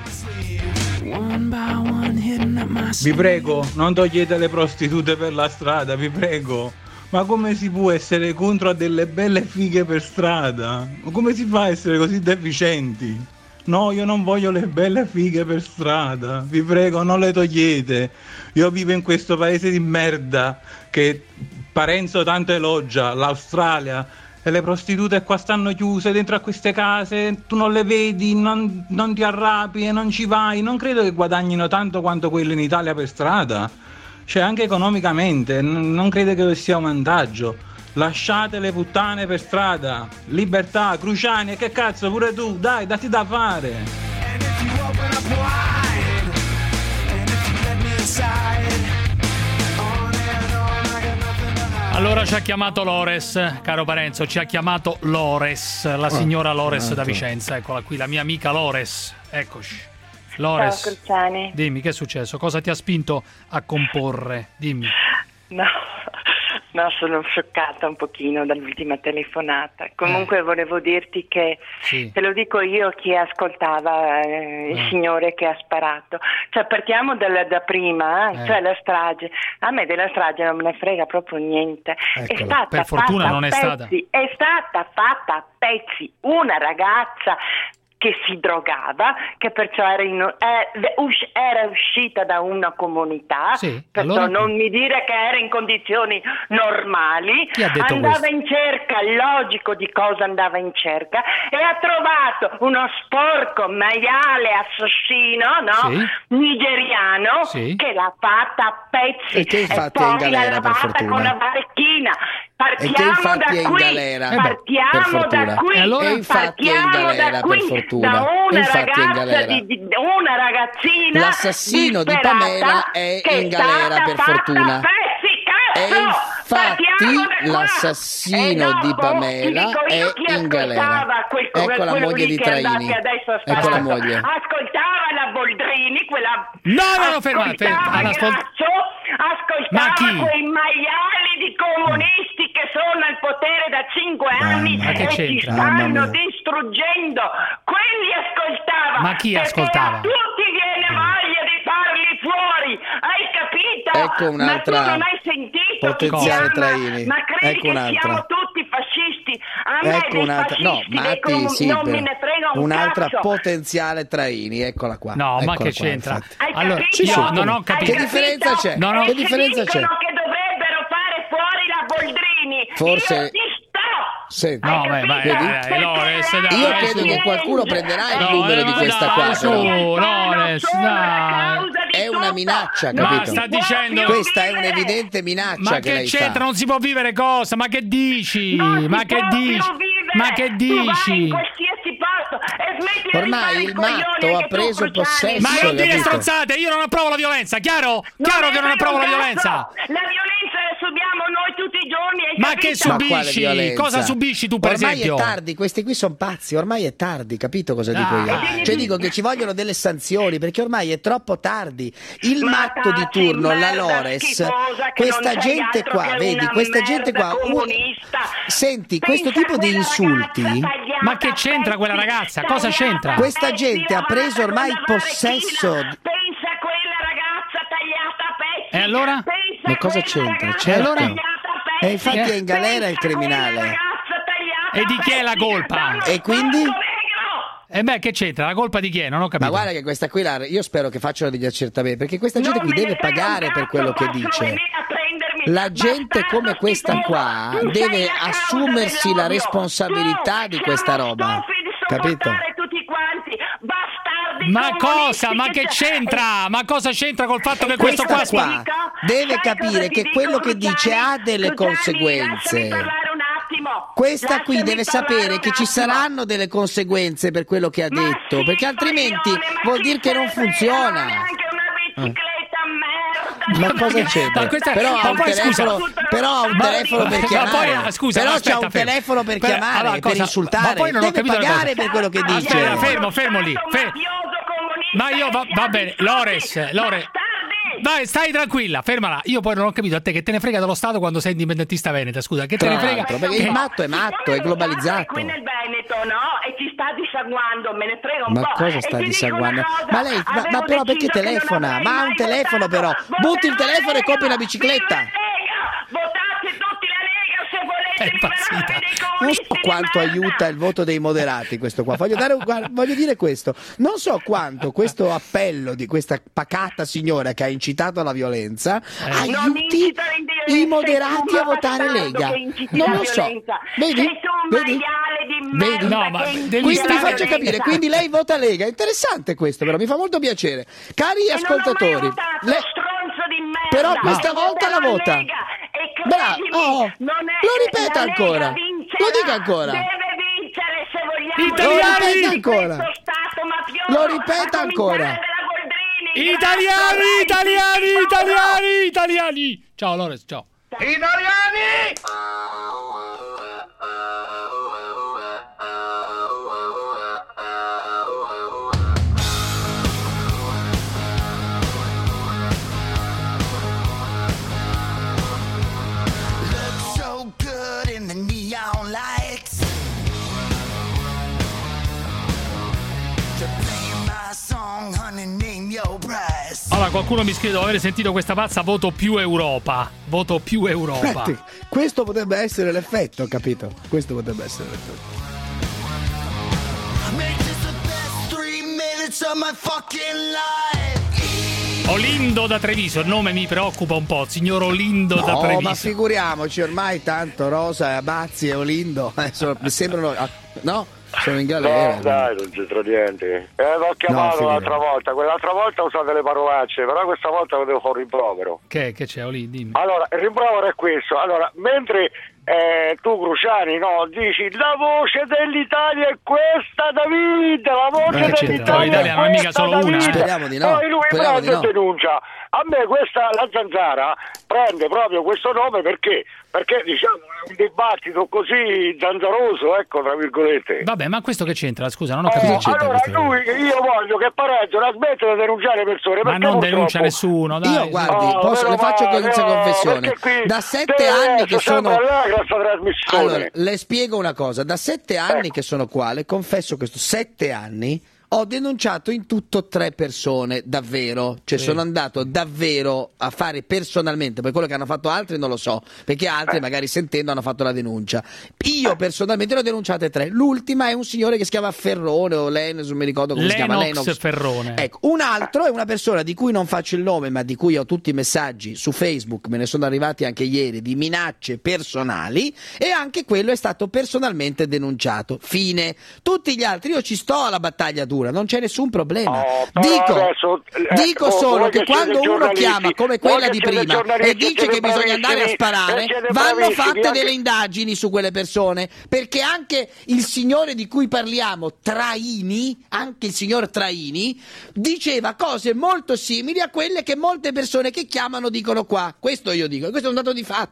Vi prego, non togliete le prostitute per la strada, vi prego. Ma come si può essere contro a delle belle fighe per strada? Ma come si fa a essere così deficienti? No, io non voglio le belle fighe per strada, vi prego, non le togliete. Io vivo in questo paese di merda che Parenzo tanto elogia, l'Australia, e le prostitute qua stanno chiuse dentro a queste case, tu non le vedi, non, non ti arrabbi e non ci vai. Non credo che guadagnino tanto quanto quelli in Italia per strada. Cioè, anche economicamente, n- non credo che sia un vantaggio. Lasciate le puttane per strada. Libertà, Cruciani, e che cazzo, pure tu, dai, datti da fare. Allora ci ha chiamato Lores, caro Parenzo, ci ha chiamato Lores, la signora Lores da Vicenza. Eccola qui, la mia amica Lores. Eccoci. Lores, Ciao Cruciani. Dimmi, che è successo? Cosa ti ha spinto a comporre? Dimmi. No, no, sono scioccata un pochino dall'ultima telefonata. Comunque eh. volevo dirti che, sì. te lo dico io, chi ascoltava eh, il eh. signore che ha sparato. Cioè partiamo da, da prima, eh? Eh. cioè la strage. A me della strage non me ne frega proprio niente. Eccola. È stata per fortuna fatta non è pezzi, stata. È stata fatta a pezzi una ragazza che si drogava, che perciò era, in, eh, us- era uscita da una comunità, sì, perciò allora... non mi dire che era in condizioni normali, Chi ha detto andava questo? in cerca, logico di cosa andava in cerca, e ha trovato uno sporco maiale assassino, no? Sì. Nigeriano, Sì. che l'ha fatta a pezzi E che infatti è poi in galera, l'ha per lavata fortuna. con la varecchina. E che Partiamo infatti da è in qui, galera, partiamo per fortuna. da qui, E allora? E infatti è in partiamo galera, da qui, per fortuna. da E una infatti è in ragazza galera. di, di una ragazzina L'assassino di disperata Pamela è che in galera, stata per fatta fortuna. a pezzi, E cazzo! infatti Partiamo da qua. l'assassino E di dopo Pamela ti dico io è chi in galera. ascoltava quel- Ecco la quello moglie lì di che andate Traini. adesso a Ecco la sparato. moglie. Ascoltava la Boldrini, quella No, no, no, fermate, fermate. ascoltava All'ascol- cazzo, ascoltava Ma chi? quei maiali di comunisti che sono al potere da cinque anni ma che e ci c'entra? Mamma stanno mia. distruggendo. Quelli ascoltava. Ma chi perché ascoltava? a tutti viene voglia di farli fuori, hai capito? Ecco un'altra Ma tu non hai sentito potenziale chi chiama? Traini. Ma credi Ecco che un'altra. siamo tutti fascisti? A me Ecco dei un'altra, no, fascisti, dei Matti, comun- sì, non però. me ne frega un Un'altra cazzo. potenziale Traini, eccola qua. No, ma Eccola che qua, c'entra? infatti. Hai Allora, capito? io non ho Hai capito. Che differenza c'è? No, no. Che E differenza c'è? dicono che dovrebbero fare fuori la Boldrini. Forse- Io ci sto. Sì. No, beh, vai, Vedi? dai, dai, Lores, dai, Io dai, credo su. che qualcuno prenderà il No, numero eh, di questa dai, qua. su, però. Lores, dai. È una minaccia, Ma capito? sta dicendo... Questa è un'evidente minaccia Ma che che lei c'entra? fa. Non si può vivere cosa? Ma che dici? Non si Ma che può dici? più vivere. Ma che Tu vai in dici? qualsiasi posto e smetti di Ormai fare il i coglioni matto ha anche tu, preso Cruciani. possesso. Ma non dire capito? stronzate, io non approvo la violenza, chiaro? Chiaro che non approvo la violenza. La violenza la subiamo noi tutti i giorni, hai Ma capito? che subisci? quale violenza? Cosa subisci tu, per ormai esempio? è tardi, questi qui sono pazzi, ormai è tardi, capito cosa dico Ah, io? dai. Cioè dico che ci vogliono delle sanzioni perché ormai è troppo tardi. Il Ma matto di taci, turno, la merda Lores, schifosa, che questa non sei gente altro qua, che vedi, una questa gente merda qua, uh, comunista. senti, Pensa questo tipo a di quella insulti, ragazza tagliata Ma che a c'entra quella pezzi, ragazza? fascista, cosa c'entra? Questa gente ha preso ormai possesso. Pensa a quella ragazza tagliata a pezzi. E allora? Ma cosa c'entra? E allora? E infatti è in galera il criminale. E di chi è la colpa? E quindi? E beh, che c'entra? La colpa di chi è? Non ho capito. Ma guarda che questa qui, la, io spero che facciano degli accertamenti, perché questa gente qui deve pagare per quello che dice. La gente come questa qua deve assumersi la responsabilità di questa roba, capito? Tutti quanti bastardi. Ma cosa? Ma che c'entra? Ma cosa c'entra col fatto che questo qua, qua deve capire che quello che dice ha delle conseguenze. Questa qui deve sapere che ci saranno delle conseguenze per quello che ha detto, perché altrimenti vuol dire che non funziona. Ma cosa c'entra? Questa... Però ha un poi, telefono, scusa, però ha un ma, telefono per ma chiamare. poi, scusa, però aspetta, c'ha un fermo. telefono per per, chiamare, allora, per cosa? insultare. Ma poi non deve ho capito pagare per quello che dice. Aspetta, fermo, fermo lì. Fer... Ma io va, va bene, Lores, Lores. Dai, stai tranquilla, fermala. Io poi non ho capito a te che te ne frega dello Stato quando sei indipendentista veneta, scusa, che te Tra ne frega? l'altro, perché il matto è matto, è globalizzato. Qui nel Veneto, no? E ci sta dissanguando, me ne frega un Ma po'. cosa sta dissanguando? Ma lei, ma, ma però perché telefona? Ma ha un telefono però. Butti il telefono e compri una bicicletta. Votate tutti la Lega se volete. È impazzita. Non so quanto aiuta il voto dei moderati questo qua. Voglio, dare, guarda, voglio dire questo. Non so quanto questo appello di questa pacata signora che ha incitato alla violenza eh. aiuti i moderati a votare Lega. Non lo so. Vedi? Vedi? Vedi? No, ma devi quindi stare... vi faccio capire, quindi lei vota Lega. Interessante questo, però mi fa molto piacere. Cari ascoltatori, le... però questa no. volta la vota. Bravo, oh, lo ripeta ancora. Lo dica ancora. Deve vincere se vogliamo. Lo ripeta ancora. Lo ripeta ancora. Italiani, italiani, italiani, italiani. Ciao Lores, ciao. Italiani! Allora, qualcuno mi scrive: dopo aver sentito questa pazza, voto più Europa. Voto più Europa. Aspetti, questo potrebbe essere l'effetto, capito? Questo potrebbe essere l'effetto. Olindo da Treviso, il nome mi preoccupa un po', signor Olindo no, da Treviso. Ma figuriamoci, ormai tanto Rosa, Abazzi e Olindo eh, sono, mi sembrano, no? Sono in galera. No, dai, non c'entra niente. Eh, l'ho chiamato no, l'altra volta. Quell'altra volta ho usato le parolacce, però questa volta devo fare un rimprovero. Che, che c'è, Oli? Dimmi. Allora, il rimprovero è questo. Allora, mentre eh, tu, Cruciani, no, dici la voce dell'Italia è questa, David, la voce eh, dell'Italia è non è mica solo David. una. Speriamo di no. Poi lui Speriamo prende di no. e denuncia. A me questa, la Zanzara, prende proprio questo nome perché? Perché diciamo è un dibattito così zanzaroso, ecco, tra virgolette. Vabbè, ma questo che c'entra? Scusa, non ho capito. Oh, allora lui, io voglio che Pareggio la smetta di denunciare persone. Ma non denuncia nessuno, dai. Io guardi, Oh, posso, le faccio male, questa no, confessione. Da sette anni che sono. Allora, le spiego una cosa. Da sette anni ecco. che sono qua, le confesso questo, sette anni. Ho denunciato in tutto tre persone, davvero, cioè sì. sono andato davvero a fare personalmente, poi quello che hanno fatto altri non lo so, perché altri eh. magari sentendo hanno fatto la denuncia. Io personalmente ne ho denunciate tre, l'ultima è un signore che si chiama Ferrone o Lennox, non mi ricordo come Lennox si chiama, Lennox Ferrone. Ecco, un altro è una persona di cui non faccio il nome, ma di cui ho tutti i messaggi su Facebook, me ne sono arrivati anche ieri, di minacce personali, e anche quello è stato personalmente denunciato. Fine. Tutti gli altri, io ci sto alla battaglia dura, non c'è nessun problema. Oh, dico adesso, eh, dico oh, solo che, che quando uno chiama come quella di prima e dice che bisogna andare a sparare, vanno fatte anche... delle indagini su quelle persone, perché anche il signore di cui parliamo, Traini, anche il signor Traini, diceva cose molto simili a quelle che molte persone che chiamano dicono qua. Questo io dico, questo è un dato di fatto.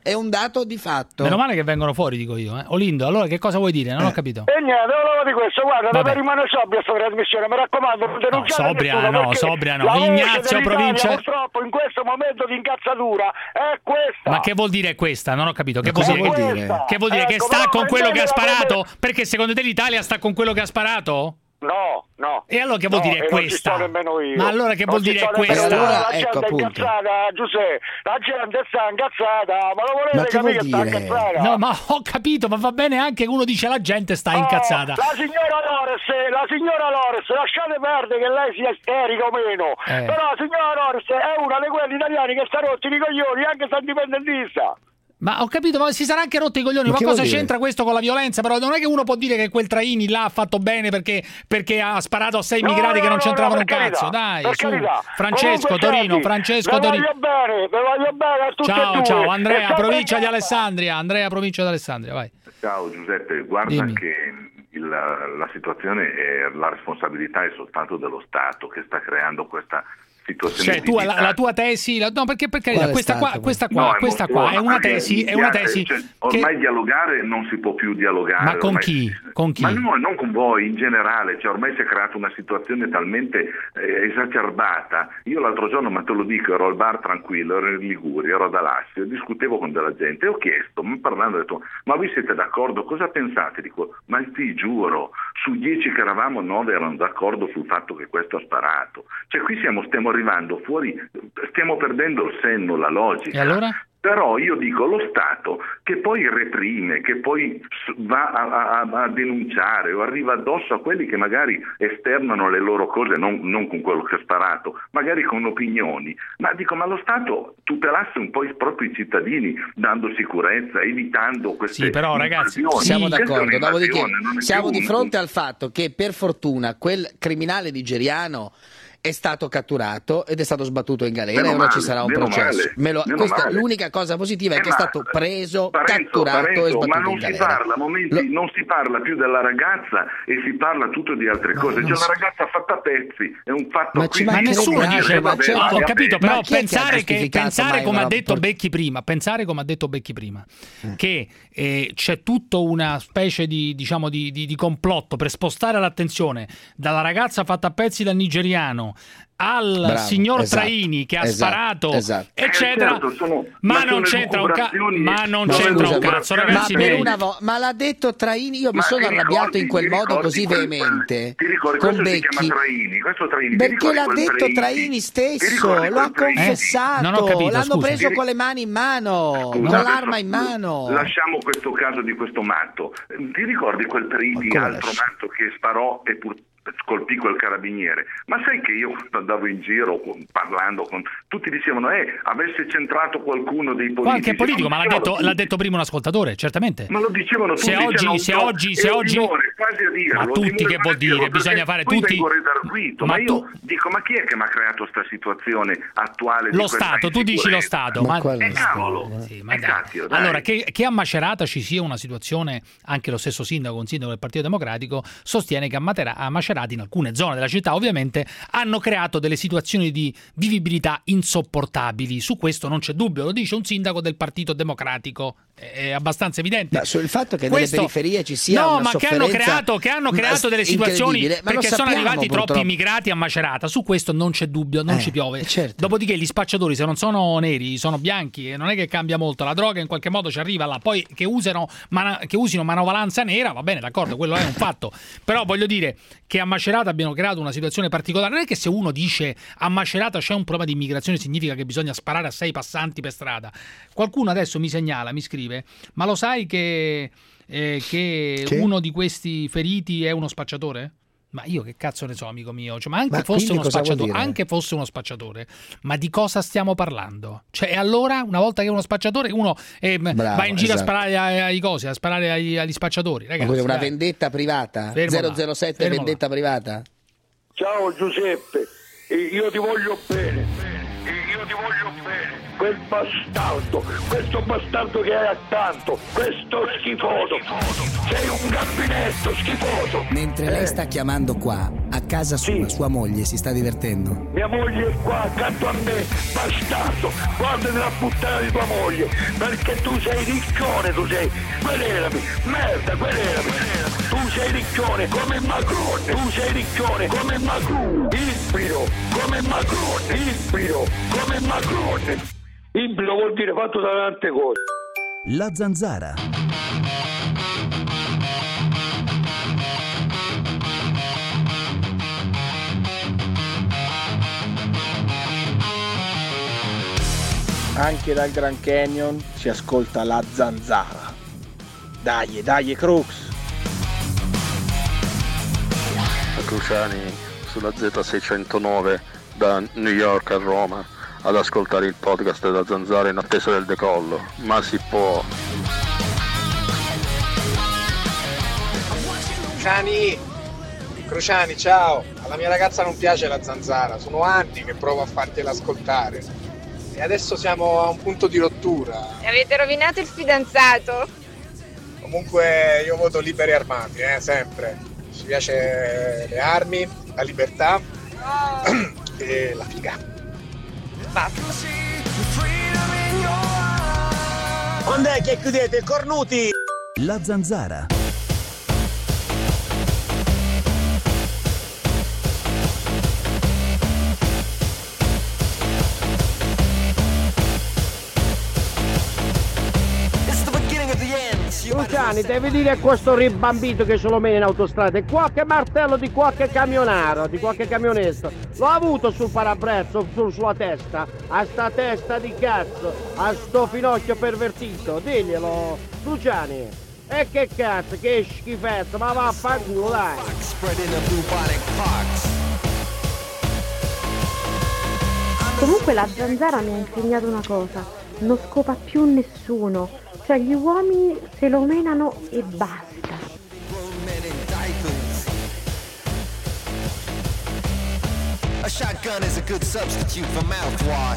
è un dato di fatto. Meno male che vengono fuori, dico io. Eh. Olindo, allora che cosa vuoi dire? Non eh. ho capito. E niente, volevo di questo, guarda, Vabbè. deve rimanere sobria questa trasmissione, mi raccomando, non denunciate no, sobria, nessuno, no, sobria no. La voce Ignazio, provincia... purtroppo in questo momento di incazzatura è questa. Ma che vuol dire questa? Non ho capito. Che vuol cosa dire? vuol dire? Che vuol dire? Ecco, che sta con quello che ha sparato? come... Perché secondo te l'Italia sta con quello che ha sparato? No, no. E allora che vuol no, dire questa? Non ci sto nemmeno io. Ma allora che non vuol dire questa? Allora, la ecco, gente è appunto. incazzata, Giuseppe. La gente sta incazzata. Ma lo volete Ma che capire vuol che sta dire? incazzata? No, ma ho capito, ma va bene anche che uno dice la gente sta Oh, incazzata. La signora Lores, la signora Lores, lasciate perdere che lei sia isterica o meno. Eh. Però la signora Lores è una di quelli italiani che sta rotti i coglioni, anche se è indipendentista. Ma ho capito, ma si sarà anche rotto i coglioni. Ma Ma che cosa vuol dire? c'entra questo con la violenza? Però non è che uno può dire che quel Traini là ha fatto bene perché, perché ha sparato a sei No, immigrati no, che non no, c'entravano no, un per cazzo. carità, Dai, per su. carità. Francesco Comunque, Torino, senti, Francesco vi Torino. voglio bene, vi voglio bene a tutti e Ciao, due. ciao, Andrea, E sempre provincia di in Alessandria. Andrea, provincia di Alessandria, vai. Ciao Giuseppe, guarda Dimmi. che il, la situazione è la responsabilità è soltanto dello Stato che sta creando questa situazione. Cioè, tu di la, la tua tesi, la, no, perché per carità, Quale questa qua, stato? questa qua, No, è questa molto- qua è una perché tesi, mi è una piace, tesi cioè, che- ormai dialogare non si può più dialogare. Ma con ormai- chi? Con chi? Ma no, non con voi, in generale, cioè ormai si è creata una situazione talmente eh, esacerbata. Io l'altro giorno, ma te lo dico, ero al bar tranquillo, ero in Liguria, ero ad Alassio, discutevo con della gente e ho chiesto, ma parlando ho detto, ma voi siete d'accordo? Cosa pensate? Dico, ma ti giuro, su dieci che eravamo, nove erano d'accordo sul fatto che questo ha sparato. Cioè qui siamo, stiamo arrivando fuori, stiamo perdendo il senno, la logica. E allora? Però io dico lo Stato che poi reprime, che poi va a, a, a denunciare o arriva addosso a quelli che magari esternano le loro cose, non, non con quello che ha sparato, magari con opinioni. Ma dico, ma lo Stato tutelasse un po' i propri cittadini, dando sicurezza, evitando queste Sì, però, ragazzi, invasioni. Siamo Questa è d'accordo, dopodiché un'invasione, non è siamo più di un- fronte al fatto che per fortuna quel criminale nigeriano è stato catturato ed è stato sbattuto in galera Meno e ora male, ci sarà un meno processo. male, Me lo- meno questa, male. l'unica cosa positiva è Eh, che è ma- stato preso, Parenzo, catturato Parenzo, e sbattuto ma in non si galera. parla, a momenti, Lo- non si parla più della ragazza e si parla tutto di altre cose. non Cioè si- la ragazza fatta a pezzi, è un fatto Ma ci qui- Ma nessuno mancherebbe dice, altro, ma ma c'è- ho ma- capito, ma però chi è che ha pensare, che, giustificato pensare mai come ha una detto por- Becchi prima, pensare come ha detto Becchi prima, che eh, c'è tutta una specie di, diciamo, di, di, di complotto per spostare l'attenzione dalla ragazza fatta a pezzi dal nigeriano al Bravo, signor esatto, Traini che ha esatto, sparato, esatto. eccetera. Eh, certo, sono- ma, ma non sono c'entra un, ca- elucubrazioni- ma non no, c'entra un scusami, cazzo, ma ragazzi per miei. una vo- ma l'ha detto Traini, io mi Ma sono ti arrabbiato ricordi- in quel ti modo ricordi così quel- veemente Ti ricordi, con questo si Becchi, chiama Traini, questo Traini, ti perché ricordi l'ha quel detto Traini? Traini Ti stesso, ricordi lo ha quel Traini? confessato, Eh? Non ho capito, l'hanno scusa. preso Ti- con le mani in mano, Scusa, con l'arma in adesso, mano. Lasciamo questo caso di questo matto. Ti ricordi quel Traini, come altro lasci- matto che sparò e pur colpì quel carabiniere? Ma sai che io quando andavo in giro con- parlando con tutti dicevano eh avesse centrato qualcuno dei politici. Qualche politico, Lo ma l'ha dicevano detto, tutti. l'ha detto prima un ascoltatore, certamente. Ma lo dicevano tutti. Se oggi, c'era se un- oggi, se è un oggi, timore, quasi a dirlo, ma un tutti timore che vuol quasi a dirlo, dire? Bisogna perché fare qui tutti. vengo redarguito, ma, Ma io tu- dico, ma chi è che mi ha creato sta situazione attuale? di Lo questa Stato, tu dici lo insicurezza? Stato, ma, quale Eh, cavolo, Sì, ma eh, dai. cacchio, dai. Allora, che, che a Macerata ci sia una situazione, anche lo stesso sindaco, un sindaco del Partito Democratico, sostiene che a, Matera, a Macerata, in alcune zone della città, ovviamente, hanno creato delle situazioni di vivibilità insopportabili. Su questo non c'è dubbio, lo dice un sindaco del Partito Democratico. È abbastanza evidente. Ma sul fatto che Questo- nelle periferie ci sia no, una ma che hanno sofferenza creato, che hanno creato delle situazioni incredibile, ma lo perché sono sappiamo, arrivati purtroppo. troppi immigrati a Macerata. Su questo non c'è dubbio, non Eh, ci piove. certo. Dopodiché gli spacciatori, se non sono neri, sono bianchi e non è che cambia molto. La droga in qualche modo ci arriva là. Poi che usano mana- che usino manovalanza nera, va bene, d'accordo, quello è un fatto. Però voglio dire che a Macerata abbiano creato una situazione particolare. Non è che se uno dice a Macerata c'è un problema di immigrazione significa che bisogna sparare a sei passanti per strada. Qualcuno adesso mi segnala, mi scrive, ma lo sai che, eh, che, Che? uno di questi feriti è uno spacciatore? Ma io che cazzo ne so, amico mio? Cioè, ma anche Ma fosse quindi uno cosa vuol spacciatore, dire? anche fosse uno spacciatore, ma di cosa stiamo parlando? Cioè, e allora, una volta che è uno spacciatore, uno eh, Bravo, va in giro esatto. a sparare ai, ai cosi, a sparare ai- agli spacciatori. Ma Ragazzi, quella è una dai. vendetta privata? Fermo là, zero zero sette fermo là. vendetta privata? Ciao Giuseppe, e io ti voglio bene, e io ti voglio bene. Quel bastardo, questo bastardo che hai accanto, questo schifoso, sei un gabinetto schifoso. Mentre lei sta chiamando qua, a casa sua, sua moglie si sta divertendo? Mia moglie è qua accanto a me, bastardo, guardati la puttana di tua moglie, perché tu sei riccione, tu sei, querelami, merda, querelami, tu sei riccione come Macron, tu sei riccione come Macron, impido come Macron, impido come Macron, impido vuol dire fatto da tante cose. La Zanzara. Anche dal Grand Canyon si ascolta La Zanzara. Dai, dai, Crux. Cruciani sulla Z seicentonove da New York a Roma ad ascoltare il podcast della Zanzara in attesa del decollo, ma si può. Cruciani, Cruciani, ciao. Alla mia ragazza non piace la Zanzara, sono anni che provo a fartela ascoltare e adesso siamo a un punto di rottura. Avete rovinato il fidanzato? Comunque io voto liberi armati, eh, sempre. Ci piace le armi, la libertà oh. e la figa. Basta. Quando è che chiudete, cornuti? La Zanzara. Luciani, devi dire a questo ribambito che se lo mena in autostrada e qualche martello di qualche camionaro, di qualche camionista l'ho avuto sul parabrezzo, sul, sulla testa, a sta testa di cazzo, a sto finocchio pervertito, diglielo, Luciani. E che cazzo, che schifezza, ma va a fanculo, dai. Comunque la Zanzara mi ha insegnato una cosa, non scopa più nessuno. Cioè gli uomini se lo menano e basta. A shotgun is a good substitute for mouthwash.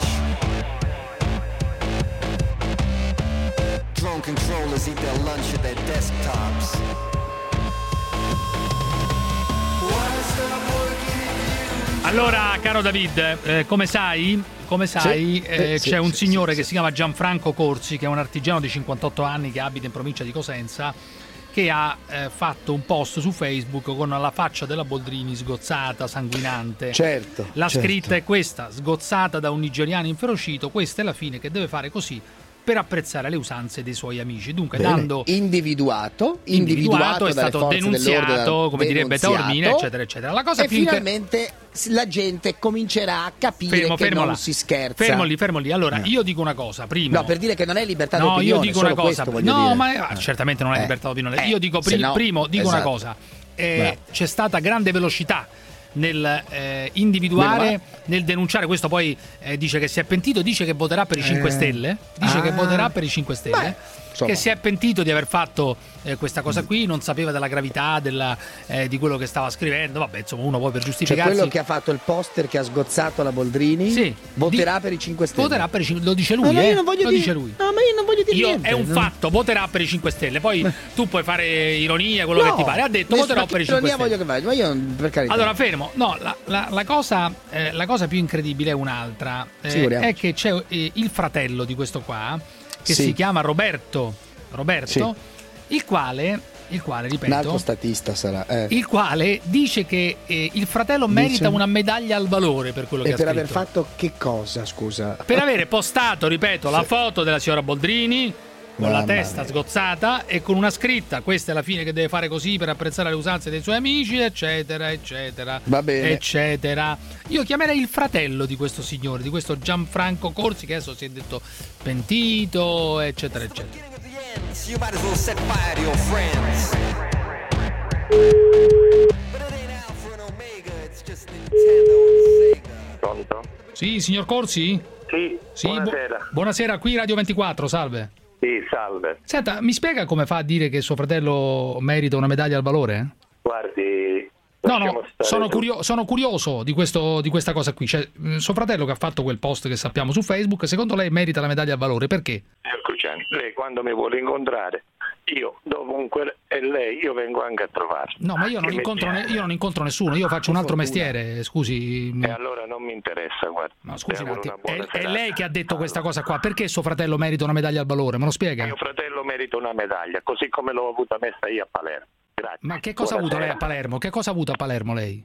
Drone controllers eat their lunch at their desktops. Allora, caro David, eh, come sai, come sai Sì, eh, eh, sì, c'è un sì, signore sì, che sì. si chiama Gianfranco Corsi, che è un artigiano di cinquantotto anni che abita in provincia di Cosenza, che ha eh, fatto un post su Facebook con la faccia della Boldrini sgozzata, sanguinante. Certo. La certo. scritta è questa: sgozzata da un nigeriano inferocito, questa è la fine che deve fare così per apprezzare le usanze dei suoi amici. Dunque, Bene. dando individuato, individuato, individuato è dalle stato forze denunziato, dell'ordine, come direbbe denunziato, Taormina, eccetera, eccetera. La cosa e più inc- finalmente la gente comincerà a capire Fermo, che fermo non là. si scherza. Fermo lì, fermo lì. Allora, Eh. io dico una cosa, prima. No, per dire che non è libertà No, d'opinione. io dico solo una cosa. questo voglio No, dire. ma Eh. certamente non è Eh. libertà d'opinione. Eh, Io dico se pri- no- primo, dico esatto. una cosa. Eh, Bravo. c'è stata grande velocità nel eh, individuare, Nel- nel denunciare. Questo poi eh, dice che si è pentito, dice che voterà per i cinque Eh. Stelle. Dice Ah. che voterà per i cinque Stelle. Beh, insomma. Che si è pentito di aver fatto eh, questa cosa qui, non sapeva della gravità della, eh, di quello che stava scrivendo. Vabbè, insomma, uno poi per C'è giustificarsi. quello che ha fatto il poster che ha sgozzato la Boldrini. Sì. Voterà Di- per i cinque Stelle. Voterà per i cinque Lo dice lui, No, ma io eh? non voglio Lo dire- dice lui. No, ma io non voglio dire Io- niente. è un No. fatto, voterà per i cinque Stelle. Poi tu puoi fare ironia, quello No, che ti pare. Ha detto nessuna- voterò per i cinque ironia Stelle. voglio che vai, ma io per carità. Allora, fermo. No, la, la- la cosa, eh, la cosa più incredibile è un'altra. Eh, Figuriamoci. è che c'è eh, il fratello di questo qua, che Sì. si chiama Roberto. Roberto, il quale, il quale, un altro ripeto, statista sarà. Eh. il quale dice che eh, il fratello Dice- merita una medaglia al valore per quello E che per ha aver scritto. fatto che cosa, scusa? Per avere postato, ripeto, la Sì. foto della signora Boldrini con la Mamma testa mia. sgozzata e con una scritta: questa è la fine che deve fare così per apprezzare le usanze dei suoi amici, eccetera, eccetera, Va bene. eccetera. Io chiamerei il fratello di questo signore, di questo Gianfranco Corsi, che adesso si è detto pentito, eccetera, eccetera. You might as well set fire to your friends. But it ain't Alpha and Omega, it's just Nintendo and Sega. Pronto? Sì, signor Corsi? Sì, Sì, bu- buonasera. buonasera, qui Radio ventiquattro, salve. Sì, salve. Senta, mi spiega come fa a dire che suo fratello merita una medaglia al valore? Guardi, No, lasciamo no, stare sono, tu- curio- sono curioso di, questo, di questa cosa qui. Cioè, mh, suo fratello che ha fatto quel post che sappiamo su Facebook, secondo lei merita la medaglia al valore? Perché? Signor Cruciani, lei quando mi vuole incontrare io dovunque è lei, io vengo anche a trovarla. No, ma io non, incontro, ne, io non incontro nessuno, io faccio un altro mestiere, scusi. E allora non mi interessa, guarda. No, scusi un Devo attimo, una buona è, è serata. lei che ha detto questa cosa qua, perché suo fratello merita una medaglia al valore? Me lo spiega? Mio fratello merita una medaglia, così come l'ho avuta messa io a Palermo. Grazie. Ma che cosa ha avuto lei a Palermo? Che cosa ha avuto a Palermo lei?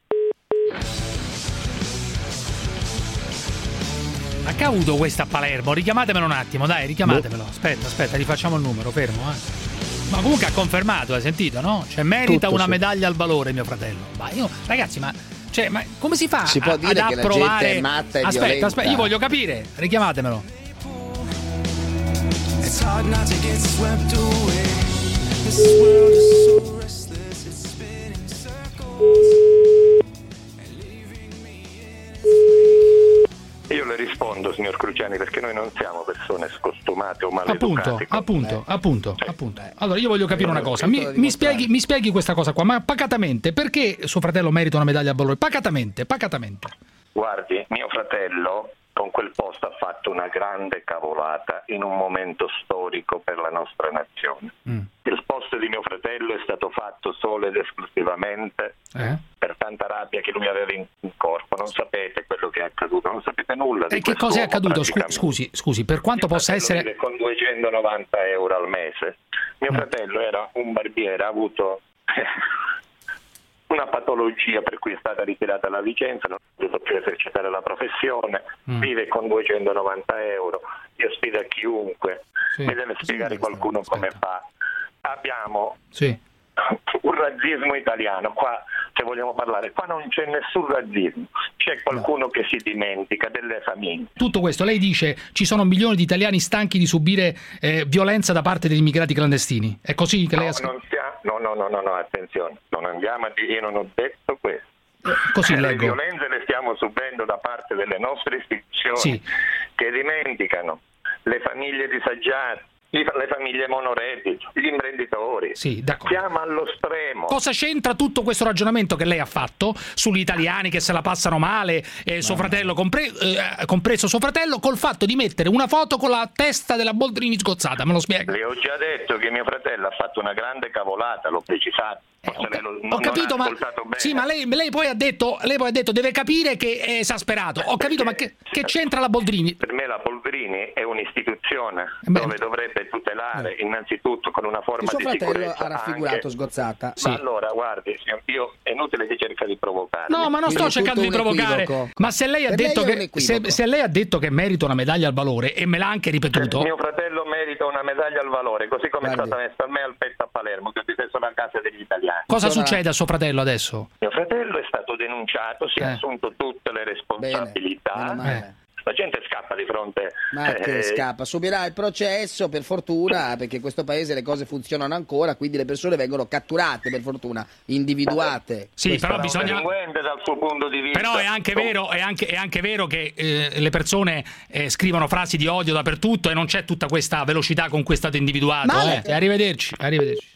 Ma che ha avuto questa a Palermo? Richiamatemelo un attimo, dai, richiamatemelo. Aspetta, aspetta, rifacciamo il numero, fermo, eh. Ma comunque ha confermato, hai sentito, no? Cioè merita Tutto, una sì. medaglia al valore, mio fratello. Ma io, ragazzi, ma, cioè, ma come si fa Si può a, dire ad che la approvare... gente è matta e aspetta, violenta. aspetta, io voglio capire, richiamatemelo. It's hard not to get swept away. This world is so restless, it's spinning circles and leaving me in Io le rispondo, signor Cruciani, perché noi non siamo persone scostumate o maleducate. Appunto, appunto, appunto, appunto. Allora io voglio capire una cosa. Mi, mi, spieghi, mi spieghi questa cosa qua, ma pacatamente, perché suo fratello merita una medaglia al valore? Pacatamente, pacatamente. Guardi, mio fratello con quel posto ha fatto una grande cavolata in un momento storico per la nostra nazione. Mm. Il posto di mio fratello è stato fatto solo ed esclusivamente Eh? per tanta rabbia che lui aveva in in corpo. Non sapete quello che è accaduto, non sapete nulla di E che quest'uomo, cosa è accaduto? Scu- praticamente. Scusi, scusi, per quanto possa Mio fratello essere... vive con duecentonovanta euro al mese. Mio Mm. fratello era un barbiere, ha avuto una patologia per cui è stata ritirata la licenza, non ha potuto più esercitare la professione, Mm. vive con duecentonovanta euro. Io sfido a chiunque, Sì. mi deve spiegare qualcuno come fa. Abbiamo Sì. un razzismo italiano, qua se vogliamo parlare, qua non c'è nessun razzismo, c'è qualcuno che si dimentica delle famiglie. Tutto questo, lei dice ci sono milioni di italiani stanchi di subire eh, violenza da parte degli immigrati clandestini. È così che lei ha No, scritto? non sia- no, no, no, no, no, attenzione, non andiamo a dire, io non ho detto questo. Così le leggo. violenze le stiamo subendo da parte delle nostre istituzioni Sì. che dimenticano le famiglie disagiate, le famiglie monoreddito, gli imprenditori. Sì, d'accordo. Siamo allo stremo. Cosa c'entra tutto questo ragionamento che lei ha fatto sugli italiani che se la passano male, eh, suo fratello compre- eh, compreso suo fratello, col fatto di mettere una foto con la testa della Boldrini sgozzata? Me lo spiega? Le ho già detto che mio fratello ha fatto una grande cavolata, l'ho precisato. Forse lei lo- non Ho capito, ha ma ascoltato bene. sì, ma lei, lei poi ha detto, lei poi ha detto deve capire che è esasperato. Ho capito, ma che, che c'entra la Boldrini? Per me la Polverini è un'istituzione beh, dove dovrebbe tutelare innanzitutto con una forma Il suo di fratello sicurezza ha raffigurato anche- sgozzata. Ma allora guardi, signor, io è inutile che cerca di provocare. No, ma non sto Quindi cercando di tutto un provocare. equivoco. Ma se lei ha Per detto lei è un che se, equivoco. se lei ha detto che merita una medaglia al valore e me l'ha anche ripetuto. Mio fratello merita una medaglia al valore, così come Guardi. è stata messa a me al petto a Palermo, che ho difeso la casa degli italiani. Cosa Sono- succede a suo fratello adesso? Mio fratello è stato denunciato, si è Eh. assunto tutte le responsabilità. meno male. La gente scappa di fronte. Ma che eh, scappa, subirà il processo per fortuna, perché in questo paese le cose funzionano ancora, quindi le persone vengono catturate per fortuna, individuate. Sì, Questo- però un bisogna. delinquente dal suo punto di vista. Però è anche vero, è anche, è anche vero che eh, le persone eh, scrivono frasi di odio dappertutto e non c'è tutta questa velocità con cui è stato individuato. Male. Eh. Arrivederci, arrivederci.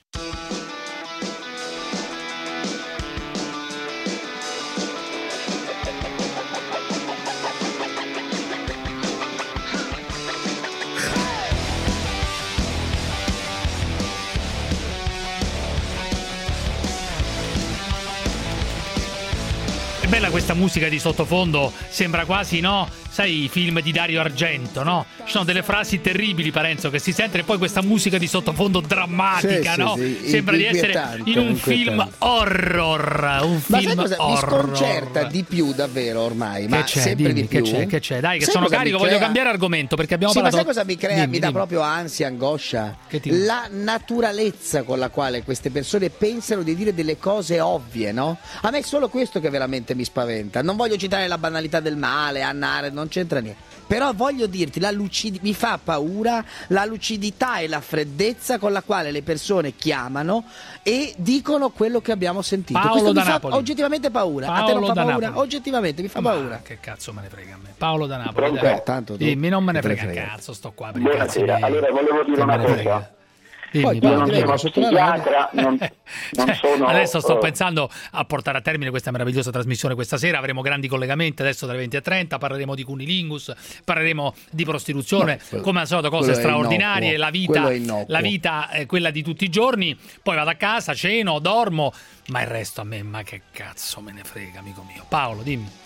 È bella questa musica di sottofondo, sembra quasi, no? Sai, i film di Dario Argento, no? Ci sono delle frasi terribili, Parenzo, che si sentono e poi questa musica di sottofondo drammatica, Sì, sì, no? sì, Sembra di essere inquietante, in un inquietante. film horror, un Ma film sai cosa mi horror. sconcerta di più davvero ormai? Che Ma c'è? sempre Dimmi, di più. che c'è? Che c'è? Dai, che Sai sono cosa mi carico, voglio crea? cambiare argomento perché abbiamo Sì, ma parlato. sai cosa mi crea? Dimmi, mi dà dimmi. proprio ansia, angoscia. Che ti- La naturalezza con la quale queste persone pensano di dire delle cose ovvie, no? A me è solo questo che veramente mi spaventa. Non voglio citare la banalità del male, Anna Arendt, non c'entra niente. Però voglio dirti, la lucid- mi fa paura la lucidità e la freddezza con la quale le persone chiamano e dicono quello che abbiamo sentito. Paolo Questo da mi fa Napoli. oggettivamente paura. A te Paolo non fa da paura? Napoli. Oggettivamente mi fa Ma paura. che cazzo me ne frega a me? Paolo da Napoli. Pronto? dai. Eh, tanto tu- Dimmi, non me ne che te ne frega frega. cazzo, sto qua per i cazzi Buonasera, miei. allora volevo dire Che una me ne frega. cosa. Dimmi, Io non Paolo. sono psichiatra, non, non sono... Adesso sto eh, pensando a portare a termine questa meravigliosa trasmissione questa sera. Avremo grandi collegamenti adesso dalle venti e trenta. Parleremo di cunilingus, parleremo di prostituzione, No, quello- come al solito cose quello è straordinarie. innocuo, La vita, quello è innocuo. la vita è quella di tutti i giorni. Poi vado a casa, ceno, dormo, ma il resto a me, ma che cazzo me ne frega, amico mio. Paolo, dimmi.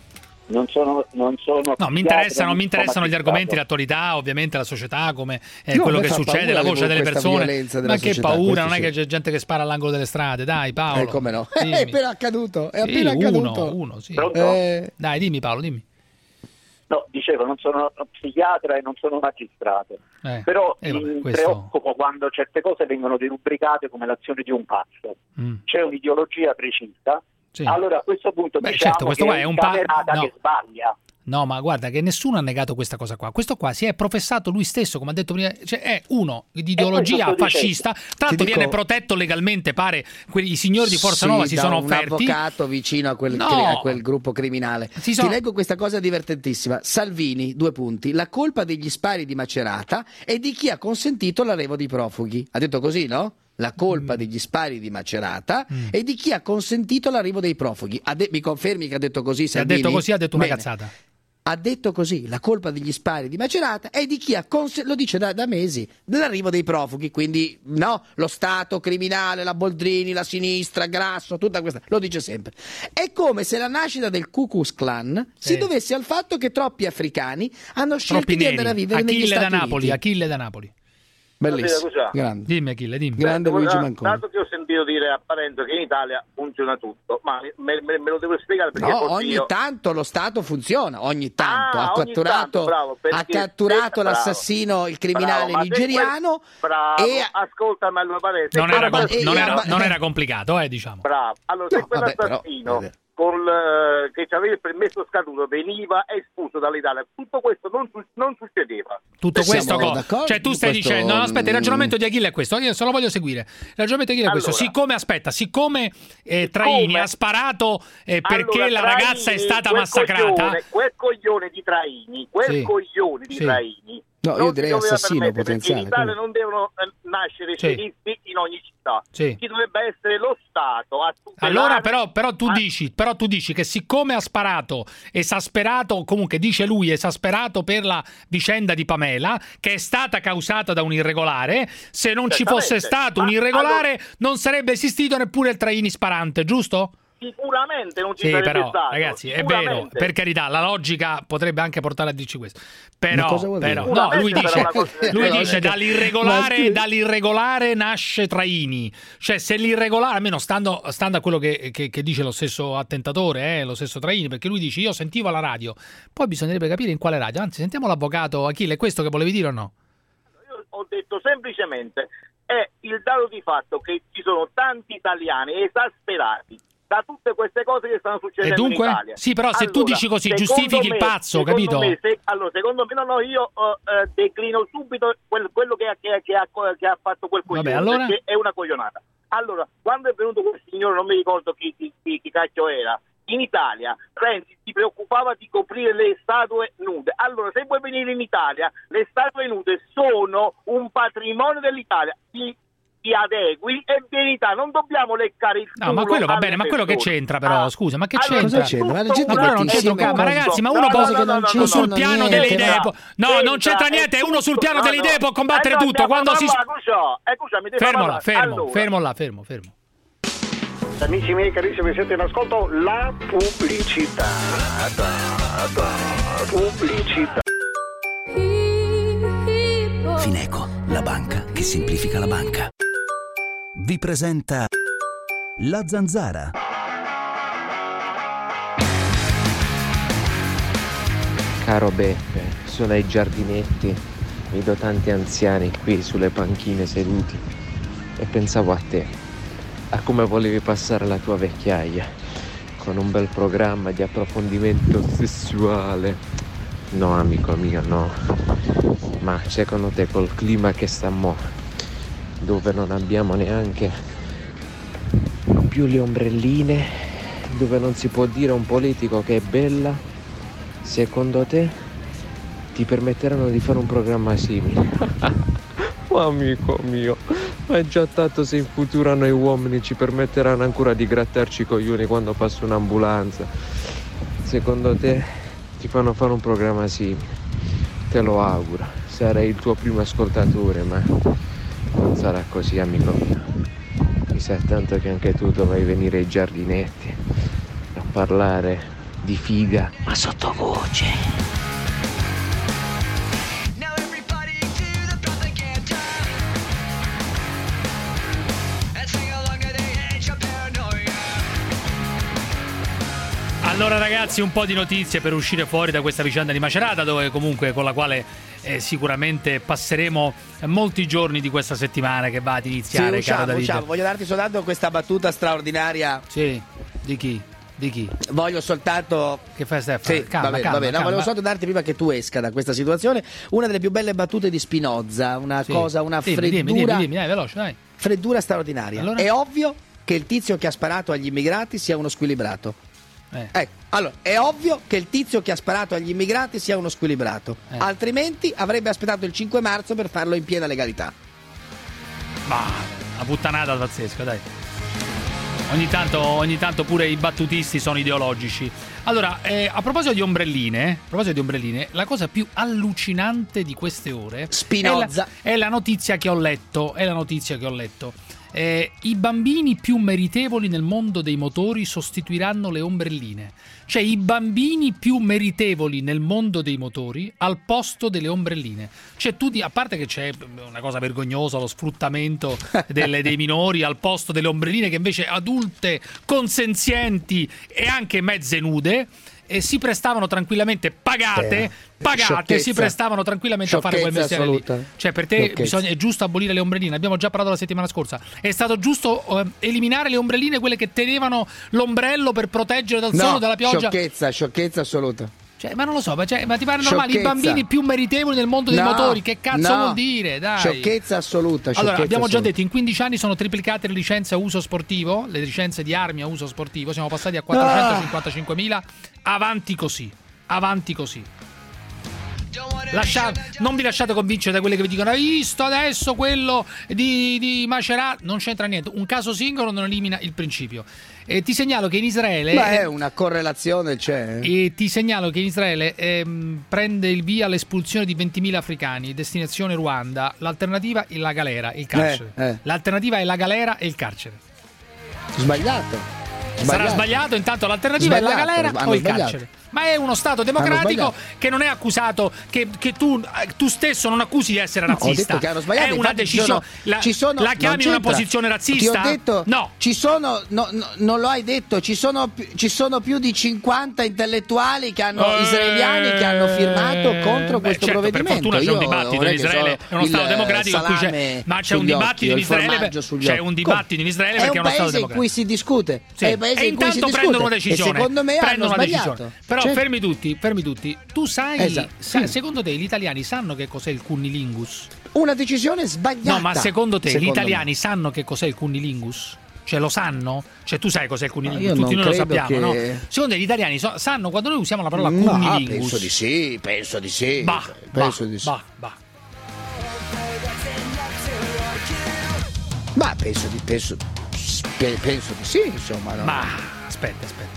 Non sono, non sono No, mi interessano, mi interessano gli argomenti, l'attualità, ovviamente la società, come eh, No, quello a me che fa succede, paura la le- voce delle questa persone. violenza della Ma che società, paura, questo non è sì. che c'è gente che spara all'angolo delle strade, dai Paolo. Eh, come no? Dimmi. È appena accaduto, è Sì, appena uno, accaduto. uno, sì. Pronto? Eh, Dai, dimmi Paolo, dimmi. No, dicevo, non sono psichiatra e non sono magistrato, Eh, però eh, vabbè, mi questo- preoccupo quando certe cose vengono derubricate come l'azione di un pazzo. Mm. C'è un'ideologia precisa, Sì. allora a questo punto Beh, diciamo certo, questo che qua è è un un pa- camerata no. che sbaglia. No, ma guarda che nessuno ha negato questa cosa qua. Questo qua si è professato lui stesso, come ha detto prima, cioè è uno di ideologia questo sto fascista. dicendo. Tra l'altro Ti dico- viene protetto legalmente, pare, quelli, i signori di Forza sì, Nuova si da sono un offerti. avvocato vicino a quel, No. cri- a quel gruppo criminale. Si sono- Ti leggo questa cosa divertentissima. Salvini, due punti. La colpa degli spari di Macerata è di chi ha consentito l'arrivo dei profughi. Ha detto così, no? La colpa Mm. degli spari di Macerata è di chi ha consentito l'arrivo dei profughi. Ha de- mi confermi che ha detto così Se ha Salvini? detto così, ha detto una Bene. cazzata. Ha detto così, la colpa degli spari di Macerata è di chi ha cons- lo dice da, da mesi, dell'arrivo dei profughi, quindi no, lo Stato criminale, la Boldrini, la sinistra, Grasso, tutta questa, lo dice sempre. È come se la nascita del Ku Klux Klan si Eh. dovesse al fatto che troppi africani hanno scelto Troppi di neri. andare a vivere negli Achille da Stati Napoli, Uniti. Achille da Napoli. Bellissimo, Scusa. grande, Dimmi Achille, dimmi. grande Beh, Luigi da- Manconi. Dato che ho sentito dire a Parenzo che in Italia funziona tutto, ma me, me- me lo devo spiegare perché No, così ogni io... tanto lo Stato funziona, ogni tanto Ah, ha ogni catturato, tanto, bravo, perché- ha catturato bravo, l'assassino, il criminale bravo, ma se nigeriano quel- bravo, e ascoltami allora Parenzo. Non se era, quel- com- e- non e- era- ma- non era complicato, eh, diciamo. Bravo, allora se No, vabbè, però, quell'assassino vabbè. con l- che aveva il permesso scaduto veniva espulso dall'Italia, tutto questo non, su- non succedeva. Tutto Siamo questo co- d'accordo cioè tu su stai questo, dicendo no, aspetta, il mm. ragionamento di Achille è questo, io se lo voglio seguire. Il ragionamento di Achille è questo, Allora. siccome aspetta, siccome eh, Traini ha sparato eh, perché Allora, la Traini, ragazza è stata quel massacrata. coglione, quel coglione di Traini, quel Sì. coglione di Sì. Traini. No, non io si direi doveva assassino permettere, potenziale, perché in Italia quello. non devono eh, nascere Sì. sceriffi in ogni città. Sì. Ci dovrebbe essere lo Stato a tutelare- Allora però, però, tu a- dici, però tu dici che siccome ha sparato esasperato, comunque dice lui esasperato per la vicenda di Pamela, che è stata causata da un irregolare, se non ci fosse Certamente. stato un Ma irregolare non sarebbe esistito neppure il Traini sparante, giusto? Sicuramente non ci Sì, sarebbe però, stato. ragazzi, è vero, sicuramente. per carità, la logica potrebbe anche portare a dirci questo. Però, Ma cosa vuol dire? però no, lui Sicuramente dice, sarà una cosa- lui La dice logica- dall'irregolare, Ma scusi- dall'irregolare nasce Traini. Cioè, se l'irregolare, almeno stando, stando a quello che, che- che dice lo stesso attentatore, eh, lo stesso Traini, perché lui dice io sentivo la radio, poi bisognerebbe capire in quale radio. Anzi, sentiamo l'avvocato Achille, è questo che volevi dire o no? Io ho detto semplicemente è il dato di fatto che ci sono tanti italiani esasperati da tutte queste cose che stanno succedendo E dunque? in Italia. Sì, però se tu Allora, dici così, secondo giustifichi il me- pazzo, secondo capito? me, se- allora, secondo me, no, no, io eh, eh, declino subito quel- quello che, ha- che, che ha, che ha fatto quel coglione, Vabbè, allora? perché è una coglionata. Allora, quando è venuto quel signore, non mi ricordo chi, chi, chi, chi cacchio era, in Italia Renzi si preoccupava di coprire le statue nude. Allora, se vuoi venire in Italia, le statue nude sono un patrimonio dell'Italia. Ti, ti adegui e verità, non dobbiamo leccare il No, culo ma quello va alle bene, ma quello che persone. c'entra però, Ah, scusa, ma che allora, c'entra? Cosa c'entra? Ma la gente Ma quello non mette c'entra un insieme cazzo. Ma ragazzi, ma No, uno no, può no, no, no, sul c'entrano piano niente, delle idee ma- può- no, non c'entra niente, è uno sul tutto- piano no, delle no. idee può combattere Eh, no, tutto, andiamo quando a si parlare, scusa, eh, scusa, mi devo Fermo là, parlare. fermo, Allora, fermo là, fermo, fermo. amici miei carissimi, siete in ascolto la pubblicità. Da, da, pubblicità. Fineco, la banca che semplifica la banca. Vi presenta La Zanzara. Caro Beppe, sono ai giardinetti, vedo tanti anziani qui sulle panchine seduti e pensavo a te, a come volevi passare la tua vecchiaia, con un bel programma di approfondimento sessuale. No, amico mio, no. Ma secondo te col clima che sta mo', dove non abbiamo neanche più le ombrelline, dove non si può dire a un politico che è bella, secondo te ti permetteranno di fare un programma simile? Oh, amico mio, Ma già tanto se in futuro a noi uomini ci permetteranno ancora di grattarci i coglioni quando passa un'ambulanza. Secondo te ti fanno fare un programma simile? Te lo auguro, sarei il tuo primo ascoltatore, ma non sarà così, amico mio. Mi sa tanto che anche tu dovrai venire ai giardinetti a parlare di figa, ma sottovoce. Allora ragazzi, un po' di notizie per uscire fuori da questa vicenda di Macerata, dove comunque con la quale eh, sicuramente passeremo molti giorni di questa settimana che va ad iniziare. Sì, usciamo, caro Davide. usciamo. Voglio darti soltanto questa battuta straordinaria. Sì, di chi? Di chi? Voglio soltanto... Che fai Stefano? Sì, calma, va bene, calma, va bene. No, calma. volevo soltanto darti, prima che tu esca da questa situazione, una delle più belle battute di Spinoza, una Sì. cosa, una Dimmi, freddura... dimmi, dimmi, dimmi, dai, veloce, dai. Freddura straordinaria. Allora? È ovvio che il tizio che ha sparato agli immigrati sia uno squilibrato. Eh. Ecco, allora, è ovvio che il tizio che ha sparato agli immigrati sia uno squilibrato, Eh. altrimenti avrebbe aspettato il cinque marzo per farlo in piena legalità. Ma una puttanata pazzesca, dai. Ogni tanto, ogni tanto pure i battutisti sono ideologici. Allora, eh, a proposito di ombrelline, a proposito di ombrelline, la cosa più allucinante di queste ore Spinoza. È la, è la notizia che ho letto, è la notizia che ho letto. Eh, I bambini più meritevoli nel mondo dei motori sostituiranno le ombrelline. Cioè i bambini più meritevoli nel mondo dei motori al posto delle ombrelline. Cioè tu, di, a parte che c'è una cosa vergognosa, lo sfruttamento delle, dei minori al posto delle ombrelline che invece adulte, consenzienti e anche mezze nude e si prestavano tranquillamente pagate, Eh, pagate, sciocchezza. si prestavano tranquillamente a fare quel Sciocchezza mestiere lì. assoluta. Cioè per te Sciocchezza. bisogna, è giusto abolire le ombrelline, abbiamo già parlato la settimana scorsa. È stato giusto eh, eliminare le ombrelline, quelle che tenevano l'ombrello per proteggere dal sole, No, dalla pioggia. sciocchezza, sciocchezza assoluta. Cioè, ma non lo so, ma, cioè, ma ti pare normale? I Sciocchezza. bambini più meritevoli nel mondo dei No, motori, che cazzo no. vuol dire? Dai. Sciocchezza assoluta. Allora, sciocchezza abbiamo già assoluta. detto, in quindici anni sono triplicate le licenze a uso sportivo, le licenze di armi a uso sportivo, siamo passati a quattrocentocinquantacinquemila. Avanti così, avanti così. Lascia- non vi lasciate convincere da quelle che vi dicono: hai visto adesso quello di, di Macerata? Non c'entra niente, un caso singolo non elimina il principio. E ti segnalo che in Israele Beh, una correlazione c'è. e ti segnalo che in Israele ehm, prende il via l'espulsione di ventimila africani, destinazione Ruanda. L'alternativa è la galera, il carcere. Eh, eh. L'alternativa è la galera e il carcere. Sbagliato. Sarà sbagliato, intanto l'alternativa è la Sbagliato, galera hanno o il sbagliato. carcere. Ma è uno Stato democratico sbagliato. che non è accusato, che, che tu, eh, tu stesso non accusi di essere No, ho razzista. detto che hanno sbagliato, È una infatti ci decisione. sono- La, ci sono- la non chiami una c'entra. posizione razzista? Ti ho detto, no. ci sono, no, no, non lo hai detto, ci sono, pi- ci sono più di cinquanta intellettuali che hanno, Eh, israeliani che hanno firmato contro beh, questo certo, per provvedimento. fortuna c'è un Io dibattito non è in che Israele, so è uno il Stato democratico in cui c'è, salame ma c'è un sugli dibattito occhi, in o il Israele, formaggio sugli c'è occhi. un dibattito in Israele È perché è un uno Stato paese in democratico. cui si discute. Sì. È un paese E in cui si intanto discute. prendono una decisione. E secondo me prendono hanno una sbagliato. decisione. Però Cioè- fermi tutti, fermi tutti. Tu sai, Esatto, sa- sì. secondo te gli italiani sanno che cos'è il cunnilingus? Una decisione sbagliata. No, ma secondo te secondo gli italiani me. sanno che cos'è il cunnilingus? Cioè lo sanno? Cioè tu sai cos'è il cunnilingus? No, io Tutti non noi lo credo sappiamo, che- no? Secondo te gli italiani so- sanno quando noi usiamo la parola No, cunnilingus? penso di sì, penso di sì. Bah, penso bah, di sì. bah, bah. Ma penso di, penso, pe- penso di sì, insomma. No? Ma aspetta, aspetta.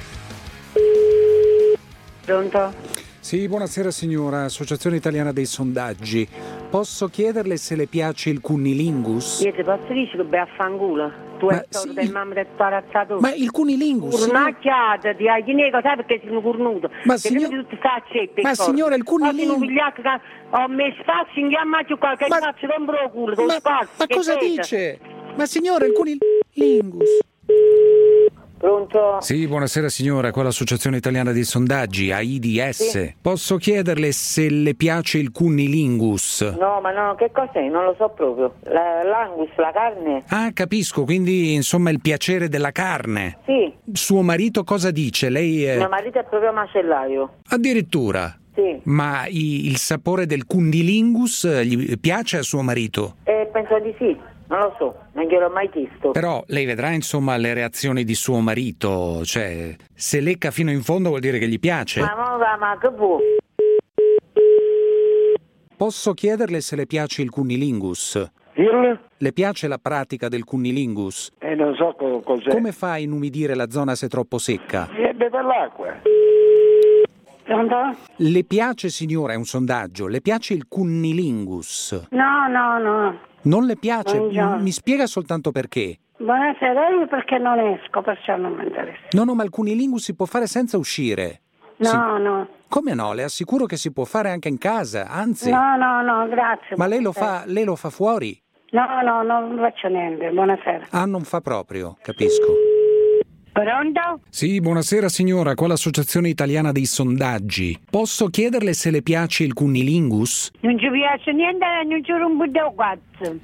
Pronto? Sì, buonasera signora, Associazione Italiana dei Sondaggi. Posso chiederle se le piace il cunnilingus? Io ti posso dire che vai a fanculo. Tu Ma hai stato sì. del mamma del parazzato. Ma il cunnilingus? Cornacchiata, ti hai chineco, sai perché sei un cornuto? Ma Che signor- tu tutti staccetti, Ma signora, il cunnilingus- Ho un figliacco che ho messo spazio in chiamaccio qua, che faccio rompere il culo, con Ma, spazio. ma che cosa pesa. dice? Ma signora, il cunnilingus? Pronto? Sì, buonasera signora, qua l'Associazione Italiana dei Sondaggi, A I D S. Sì. Posso chiederle se le piace il cunnilingus? No, ma no, che cos'è? Non lo so proprio. La- l'angus, la carne? Ah, capisco, quindi insomma il piacere della carne. Sì, Suo marito cosa dice? Lei è... mio marito è proprio macellaio. Addirittura? Sì. Ma i- il sapore del cunnilingus eh, gli piace a suo marito? Eh, penso di sì, non lo so, non gliel'ho mai chiesto. Però lei vedrà insomma le reazioni di suo marito, cioè se lecca fino in fondo vuol dire che gli piace. Ma, ma, ma che vuoi? Posso chiederle se le piace il cunnilingus? Il? Le piace la pratica del cunnilingus? Eh, non so co- cos'è. Come fa a inumidire la zona se troppo secca? Eh, beve l'acqua. Pronto? Le piace, signora, è un sondaggio, le piace il cunnilingus? No, no, no. Non le piace? Buongiorno. Mi spiega soltanto perché. Buonasera, io perché non esco, perciò non mi interessa. No, no, ma il cunnilingus si può fare senza uscire. No, Si- no. Come no? Le assicuro che si può fare anche in casa, anzi. No, no, no, grazie. Ma lei lo buonasera. fa, lei lo fa fuori? No, no, no, non faccio niente. Buonasera. Ah, non fa proprio, capisco. Pronto? Sì, buonasera signora, qua l'Associazione Italiana dei Sondaggi. Posso chiederle se le piace il cunnilingus? Non ci piace niente, non ci rompo il cazzo.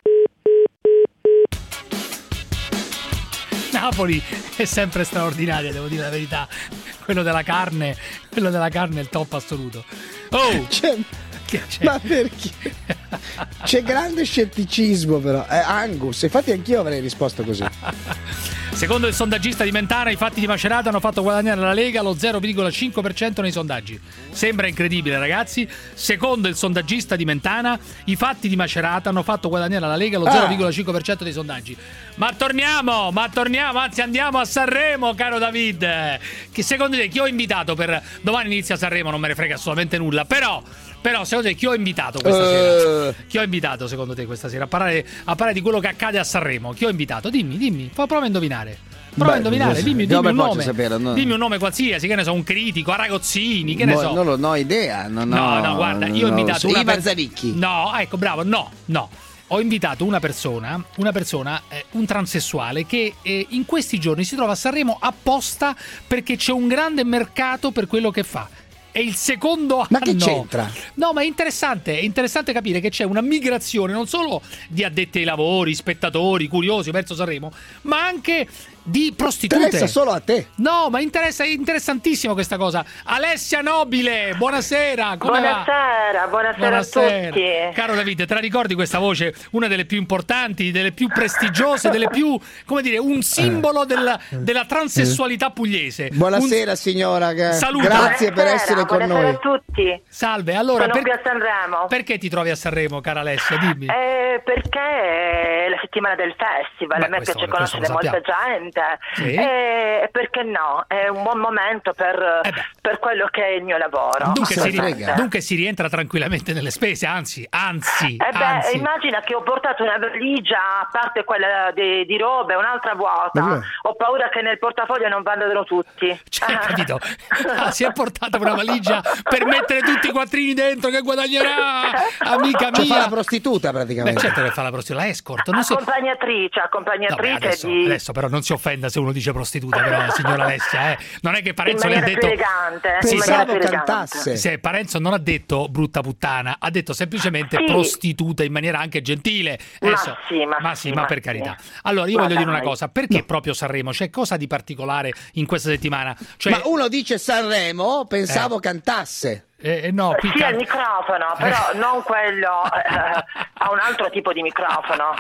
Napoli è sempre straordinaria, devo dire la verità. Quello della carne, quello della carne è il top assoluto. Oh! C'è... Che c'è? Ma perché? C'è grande scetticismo però. Eh, Angus, infatti anch'io avrei risposto così. Secondo il sondaggista di Mentana, i fatti di Macerata hanno fatto guadagnare alla Lega lo zero virgola cinque per cento nei sondaggi. Sembra incredibile, ragazzi. Secondo il sondaggista di Mentana, i fatti di Macerata hanno fatto guadagnare alla Lega lo Ah. zero virgola cinque per cento dei sondaggi. Ma torniamo, ma torniamo, anzi andiamo a Sanremo, caro David. Che secondo te chi ho invitato per domani inizia Sanremo? Non me ne frega assolutamente nulla, però Però secondo te chi ho invitato questa Uh. sera? Chi ho invitato secondo te questa sera a parlare, a parlare di quello che accade a Sanremo? Chi ho invitato? Dimmi, dimmi, fa- prova a indovinare. Prova Beh, a indovinare, non so. dimmi, Io dimmi un come faccio nome. a sapere, no? Dimmi un nome qualsiasi, che ne so, un critico, Aragozzini, che ne Boh, so. Non, lo, non ho idea. Non No, ho- no, guarda, io ho non lo invitato so. una Ivan per- Zanicchi. No, ecco, bravo, no, no. Ho invitato una persona, una persona, eh, un transessuale che eh, in questi giorni si trova a Sanremo apposta perché c'è un grande mercato per quello che fa. È il secondo Ma anno. che c'entra? No, ma è interessante, è interessante capire che c'è una migrazione non solo di addetti ai lavori, spettatori, curiosi verso Sanremo, ma anche di prostitute. Interessa solo a te. No, ma interessa, è interessantissimo questa cosa. Alessia Nobile, buonasera. Come va? Buonasera, buonasera, a tutti. Caro Davide, te la ricordi questa voce? Una delle più importanti, delle più prestigiose, delle più, come dire, un simbolo della, della transessualità pugliese. Buonasera Un- signora, che- Saluto. grazie per essere con buonasera noi. a tutti. Salve, allora Sono per- qui a Sanremo. perché ti trovi a Sanremo, cara Alessia? Dimmi. Eh, perché è la settimana del festival, Beh, a me questo- piace questo lo conoscere molta gente. Sì. E perché no? È un buon momento per, per quello che è il mio lavoro. Dunque si, ri- assolutamente. dunque si rientra tranquillamente nelle spese, anzi, anzi, Eh beh, anzi. immagina che ho portato una valigia, a parte quella di, di robe, un'altra vuota. Ma che- Ho paura che nel portafoglio non vadano tutti. Cioè, capito? Ah, si è portata una valigia per mettere tutti i quattrini dentro che guadagnerà, amica Cioè, fa mia. la prostituta Beh, praticamente. certo che fa la prostituta, la escort. Non si... Accompagnatrice, No, beh, accompagnatrice adesso, di... adesso però non si offenda se uno dice prostituta, però, signora Alessia, eh. Non è che in Parenzo le ha maniera detto. più elegante. Sì, in sì. maniera più elegante. Se Parenzo non ha detto brutta puttana, ha detto semplicemente Sì. prostituta in maniera anche gentile. Ma Adesso- sì, ma ma sì, sì, ma ma per sì. carità. Allora, io Ma voglio dire una dai. cosa: perché proprio Sanremo? C'è cosa di particolare in questa settimana? Cioè, Ma uno dice Sanremo, pensavo cantasse. eh, eh, no, qui Sì, can- al microfono, però non quello, eh, ha un altro tipo di microfono.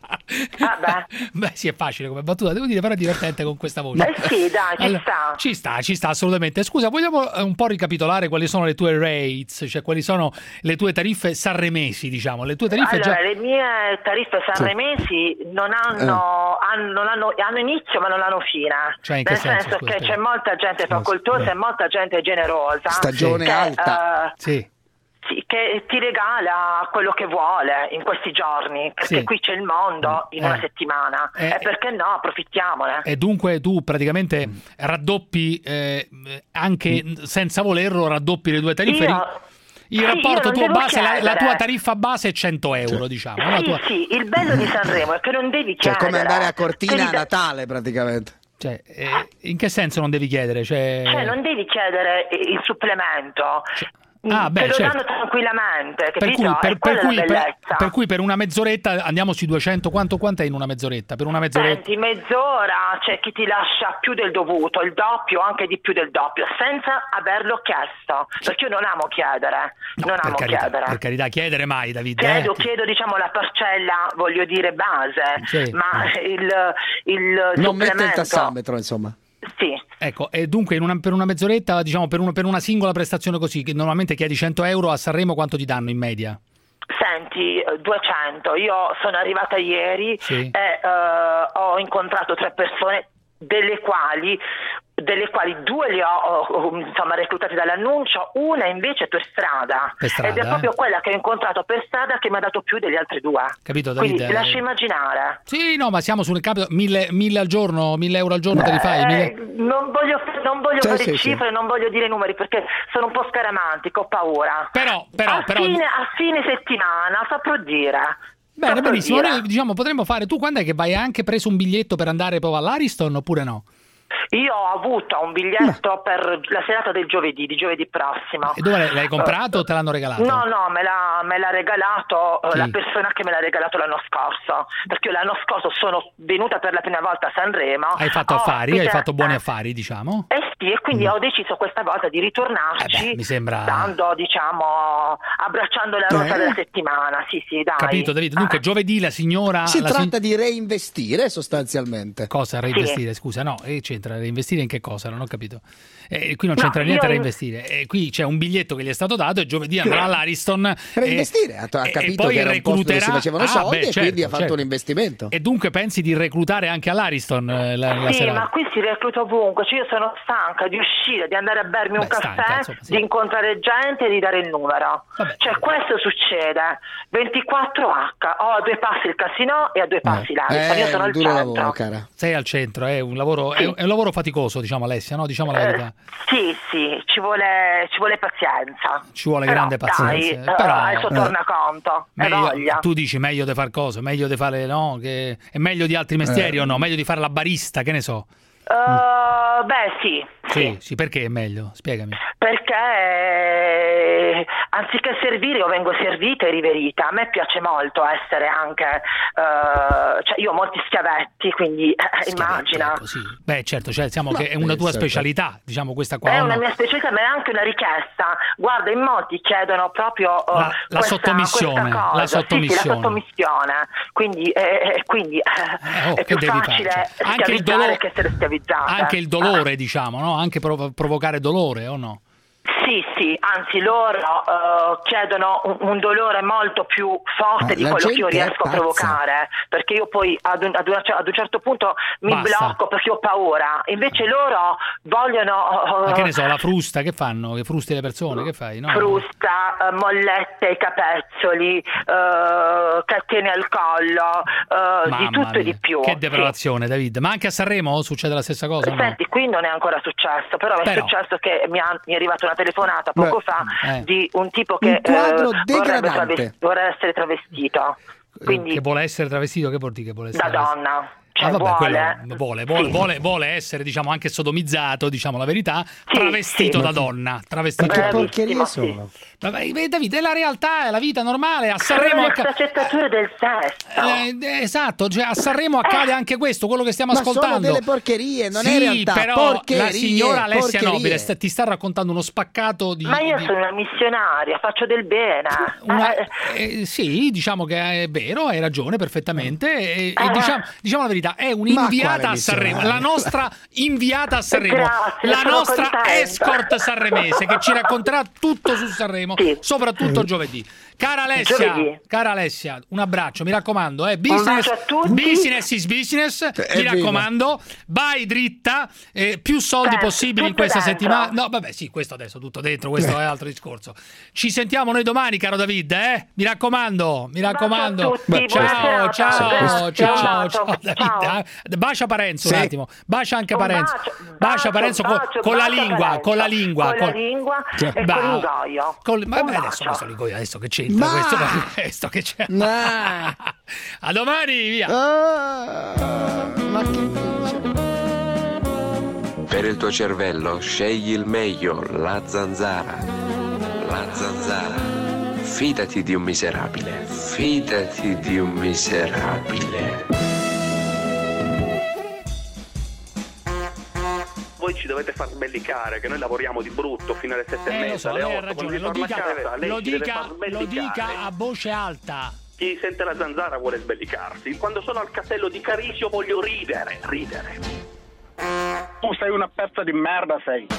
Vabbè. Beh, sì, è facile come battuta, devo dire, però è divertente con questa voce. Eh sì, dai, ci Allora, sta. Ci sta, ci sta assolutamente. Scusa, vogliamo eh, un po' ricapitolare quali sono le tue rates, cioè quali sono le tue tariffe sanremesi, diciamo, le tue tariffe Allora, già... le mie tariffe sanremesi non hanno, hanno, non hanno, hanno inizio ma non hanno fine. Cioè, in che Nel senso, senso scusa, che spiega. c'è molta gente facoltosa e molta gente generosa. Stagione che, alta. eh, Sì. sì, che ti regala quello che vuole in questi giorni, perché Sì. qui c'è il mondo in Eh. una settimana. Eh. E perché no, approfittiamone. E dunque tu praticamente raddoppi, eh, anche senza volerlo, raddoppi le due tariffe. Io- Il sì, rapporto io non tuo devo base, la, la chiedere. tua tariffa base è cento euro, diciamo. La Sì, tua- sì, il bello di Sanremo è che non devi Cioè, chiedere. come andare a Cortina Devi a da- Natale praticamente. Cioè, eh, in che senso non devi chiedere? Cioè... Cioè, non devi chiedere il supplemento. Ah, beh, te lo certo. danno tranquillamente, Per capito? cui per, E per quella cui, è la per, bellezza. per cui per una mezz'oretta andiamo sui duecento. Quanto, quanto è in una mezz'oretta? Per una mezz'oretta? Senti, mezz'ora c'è chi ti lascia più del dovuto, il doppio, anche di più del doppio, senza averlo chiesto. Perché io non amo chiedere, non per amo carità, chiedere. per carità, chiedere mai, Davide. Chiedo, eh? chiedo diciamo la parcella, voglio dire base, Sì. ma il, il Non mette il supplemento- tassametro, insomma. Sì. Ecco, e dunque in una- per una mezz'oretta, diciamo per, uno- per una singola prestazione così, che normalmente chiedi cento euro, a Sanremo quanto ti danno in media? senti, eh, duecento, io sono arrivata ieri Sì. e eh, ho incontrato tre persone, delle quali delle quali due li ho, ho insomma reclutati dall'annuncio, una invece per strada, Per strada, ed è proprio quella che ho incontrato per strada che mi ha dato più degli altri due. Capito, Davide? Quindi lascia immaginare. Sì, no, ma siamo sul capito, mille, mille al giorno, mille euro al giorno te li fai? Eh, Mille... non voglio, non voglio Sì, fare sì, cifre, sì. non voglio dire numeri perché sono un po' scaramantico, ho paura. Però, però, a, però... Fine, a fine settimana saprò dire. Bene, Saprò benissimo, dire. noi diciamo potremmo fare, tu quando è che vai, hai anche preso un biglietto per andare poi all'Ariston oppure no? Io ho avuto un biglietto per la serata del giovedì, di giovedì prossimo. E dove l'hai, l'hai comprato o te l'hanno regalato? No, no, me l'ha, me l'ha regalato eh, Chi? la persona che me l'ha regalato l'anno scorso, perché io l'anno scorso sono venuta per la prima volta a Sanremo. Hai fatto Ho affari, hai ospite- fatto buoni affari, diciamo? Eh sì, e quindi ho deciso questa volta di ritornarci, Eh beh, mi sembra- dando, diciamo, abbracciando la rotta Eh. della settimana. Sì, sì, dai. Capito, Davide? Dunque, giovedì la signora... Si la tratta di reinvestire sostanzialmente. Cosa reinvestire? Scusa, no, e c'entra reinvestire in che cosa? Non ho capito. Eh, qui non No, c'entra niente a io- reinvestire. Eh, qui c'è un biglietto che gli è stato dato e giovedì andrà all'Ariston. Reinvestire, ha, ha e- e capito poi che era un posto dove si recluterà- facevano Ah, soldi beh, e certo, quindi ha fatto certo. un investimento. E dunque pensi di reclutare anche all'Ariston eh, la, la Sì, serata? ma qui si recluta ovunque, cioè io sono stanca di uscire, di andare a bermi un Beh, stanca, caffè, insomma, sì. di incontrare gente e di dare il numero. cioè questo succede. ventiquattro acca, ho a due passi il casino e a due passi l'Ariston, io sono al centro. cara. Sei al centro, è un lavoro, è, è un lavoro faticoso, diciamo, Alessia, no? Diciamo la Eh, verità. sì, sì, ci vuole, ci vuole pazienza. Ci vuole Però, grande pazienza. Dai, eh, eh, però adesso eh, tornaconto, e meglio- voglia. tu dici meglio di fare cosa? Meglio di fare, no? Che è meglio di altri mestieri Eh. o no? Meglio di fare la barista, che ne so. Eh, beh, sì, Sì, sì, perché è meglio? Spiegami. perché eh, anziché servire io vengo servita e riverita. A me piace molto essere anche, eh, cioè io ho molti schiavetti, quindi eh, immagina. Beh, certo, cioè, diciamo Ma che è una tua pensa te. specialità, diciamo questa qua. È o una no? mia specialità, ma è anche una richiesta. Guarda, in molti chiedono proprio eh, La- la questa, sottomissione, questa cosa. la Sì, sì, sottomissione. la sottomissione. Quindi, eh, quindi eh, oh, è che più devi facile fare? Cioè, anche il schiavizzare dolore- che essere schiavizzata. Anche il dolore, diciamo, no? Anche prov- provocare dolore, o no? Sì, sì, anzi loro eh, chiedono un, un dolore molto più forte Ma di la quello che io gente è riesco a pazza. provocare, perché io poi ad un, ad un- ad un certo punto mi Basta. blocco perché ho paura, invece loro vogliono Ma eh, che ne so, la frusta, che fanno? Che frusti le persone? Che fai? No? frusta, eh, mollette ai capezzoli, eh, catene al collo, eh, di Mamma tutto e mia, di più. Che Sì. depravazione, David. Ma anche a Sanremo succede la stessa cosa? o no? Senti, qui non è ancora successo, però è Però. successo che mi, ha- mi è arrivata una telefonata poco Beh, fa eh. di un tipo che Un quadro eh, vorrebbe, degradante. traves- vorrebbe essere travestito, quindi Che vuole essere travestito? Che vuol dire che vuole essere da travestito? donna. Cioè, Ah, vabbè, vuole. quello vuole, vuole, Sì. vuole, vuole essere, diciamo, anche sodomizzato, diciamo la verità, travestito sì. da Ma che- donna, travestito Ma che da donna. porcherie sono? Vabbè, beh, Davide, è la realtà, è la vita normale. A Sono Sanremo le acca- sfaccettature del sesso. Eh, eh, esatto, cioè a Sanremo accade anche questo, quello che stiamo Ma ascoltando. sono delle porcherie, non è Sì, realtà, però porcherie, la signora Alessia porcherie. Nobile sta- ti sta raccontando uno spaccato di... Ma io di- sono una missionaria, faccio del bene. una- Eh, eh, sì, diciamo che è vero, hai ragione perfettamente. E, e Ah. diciamo, diciamo la verità, è Ma un'inviata quale a Sanremo, missionaria? la nostra inviata a Sanremo, Grazie, la sono nostra contenta. escort sanremese che ci racconterà tutto su Sanremo, soprattutto giovedì. Cara Alessia, Giovedì. cara Alessia, un abbraccio, mi raccomando, eh, business, bacio a tutti. business is business, mi Evviva. raccomando, vai dritta, eh, più soldi Certo, possibili in tutto questa dentro. settimana. No, vabbè, sì, questo adesso tutto dentro, questo è altro discorso. Ci sentiamo noi domani, caro David, eh? Mi raccomando, mi raccomando. Bacio a tutti, ciao, buona ciao, serata. ciao, Ciao, ciao, ciao. David. eh. Bacia Parenzo un Sì. attimo, bacia anche Un Parenzo. bacio, Bacia bacio, Parenzo con, bacio, con la bacio lingua, Parenzo. con la lingua. Con la lingua e con Bravo. l'ingoio. Con- ma Un beh, adesso bacio. questo l'ingoio, adesso che c'entra Ma- questo, questo che c'è. Nah. A domani, via. Ah, ma che dice? Per il tuo cervello scegli il meglio, la zanzara. La zanzara. Fidati di un miserabile. Fidati di un miserabile. Voi ci dovete far sbellicare, che noi lavoriamo di brutto fino alle sette Eh, e lo mezza, so, alle lei ha otto. ragione, Quando lo vi torna a dica, casa, lei lo ci deve dica, far lo sbellicare. dica a voce alta. Chi sente la zanzara vuole sbellicarsi. Quando sono al castello di Carisio voglio ridere, ridere. Tu sei una pezza di merda, sei.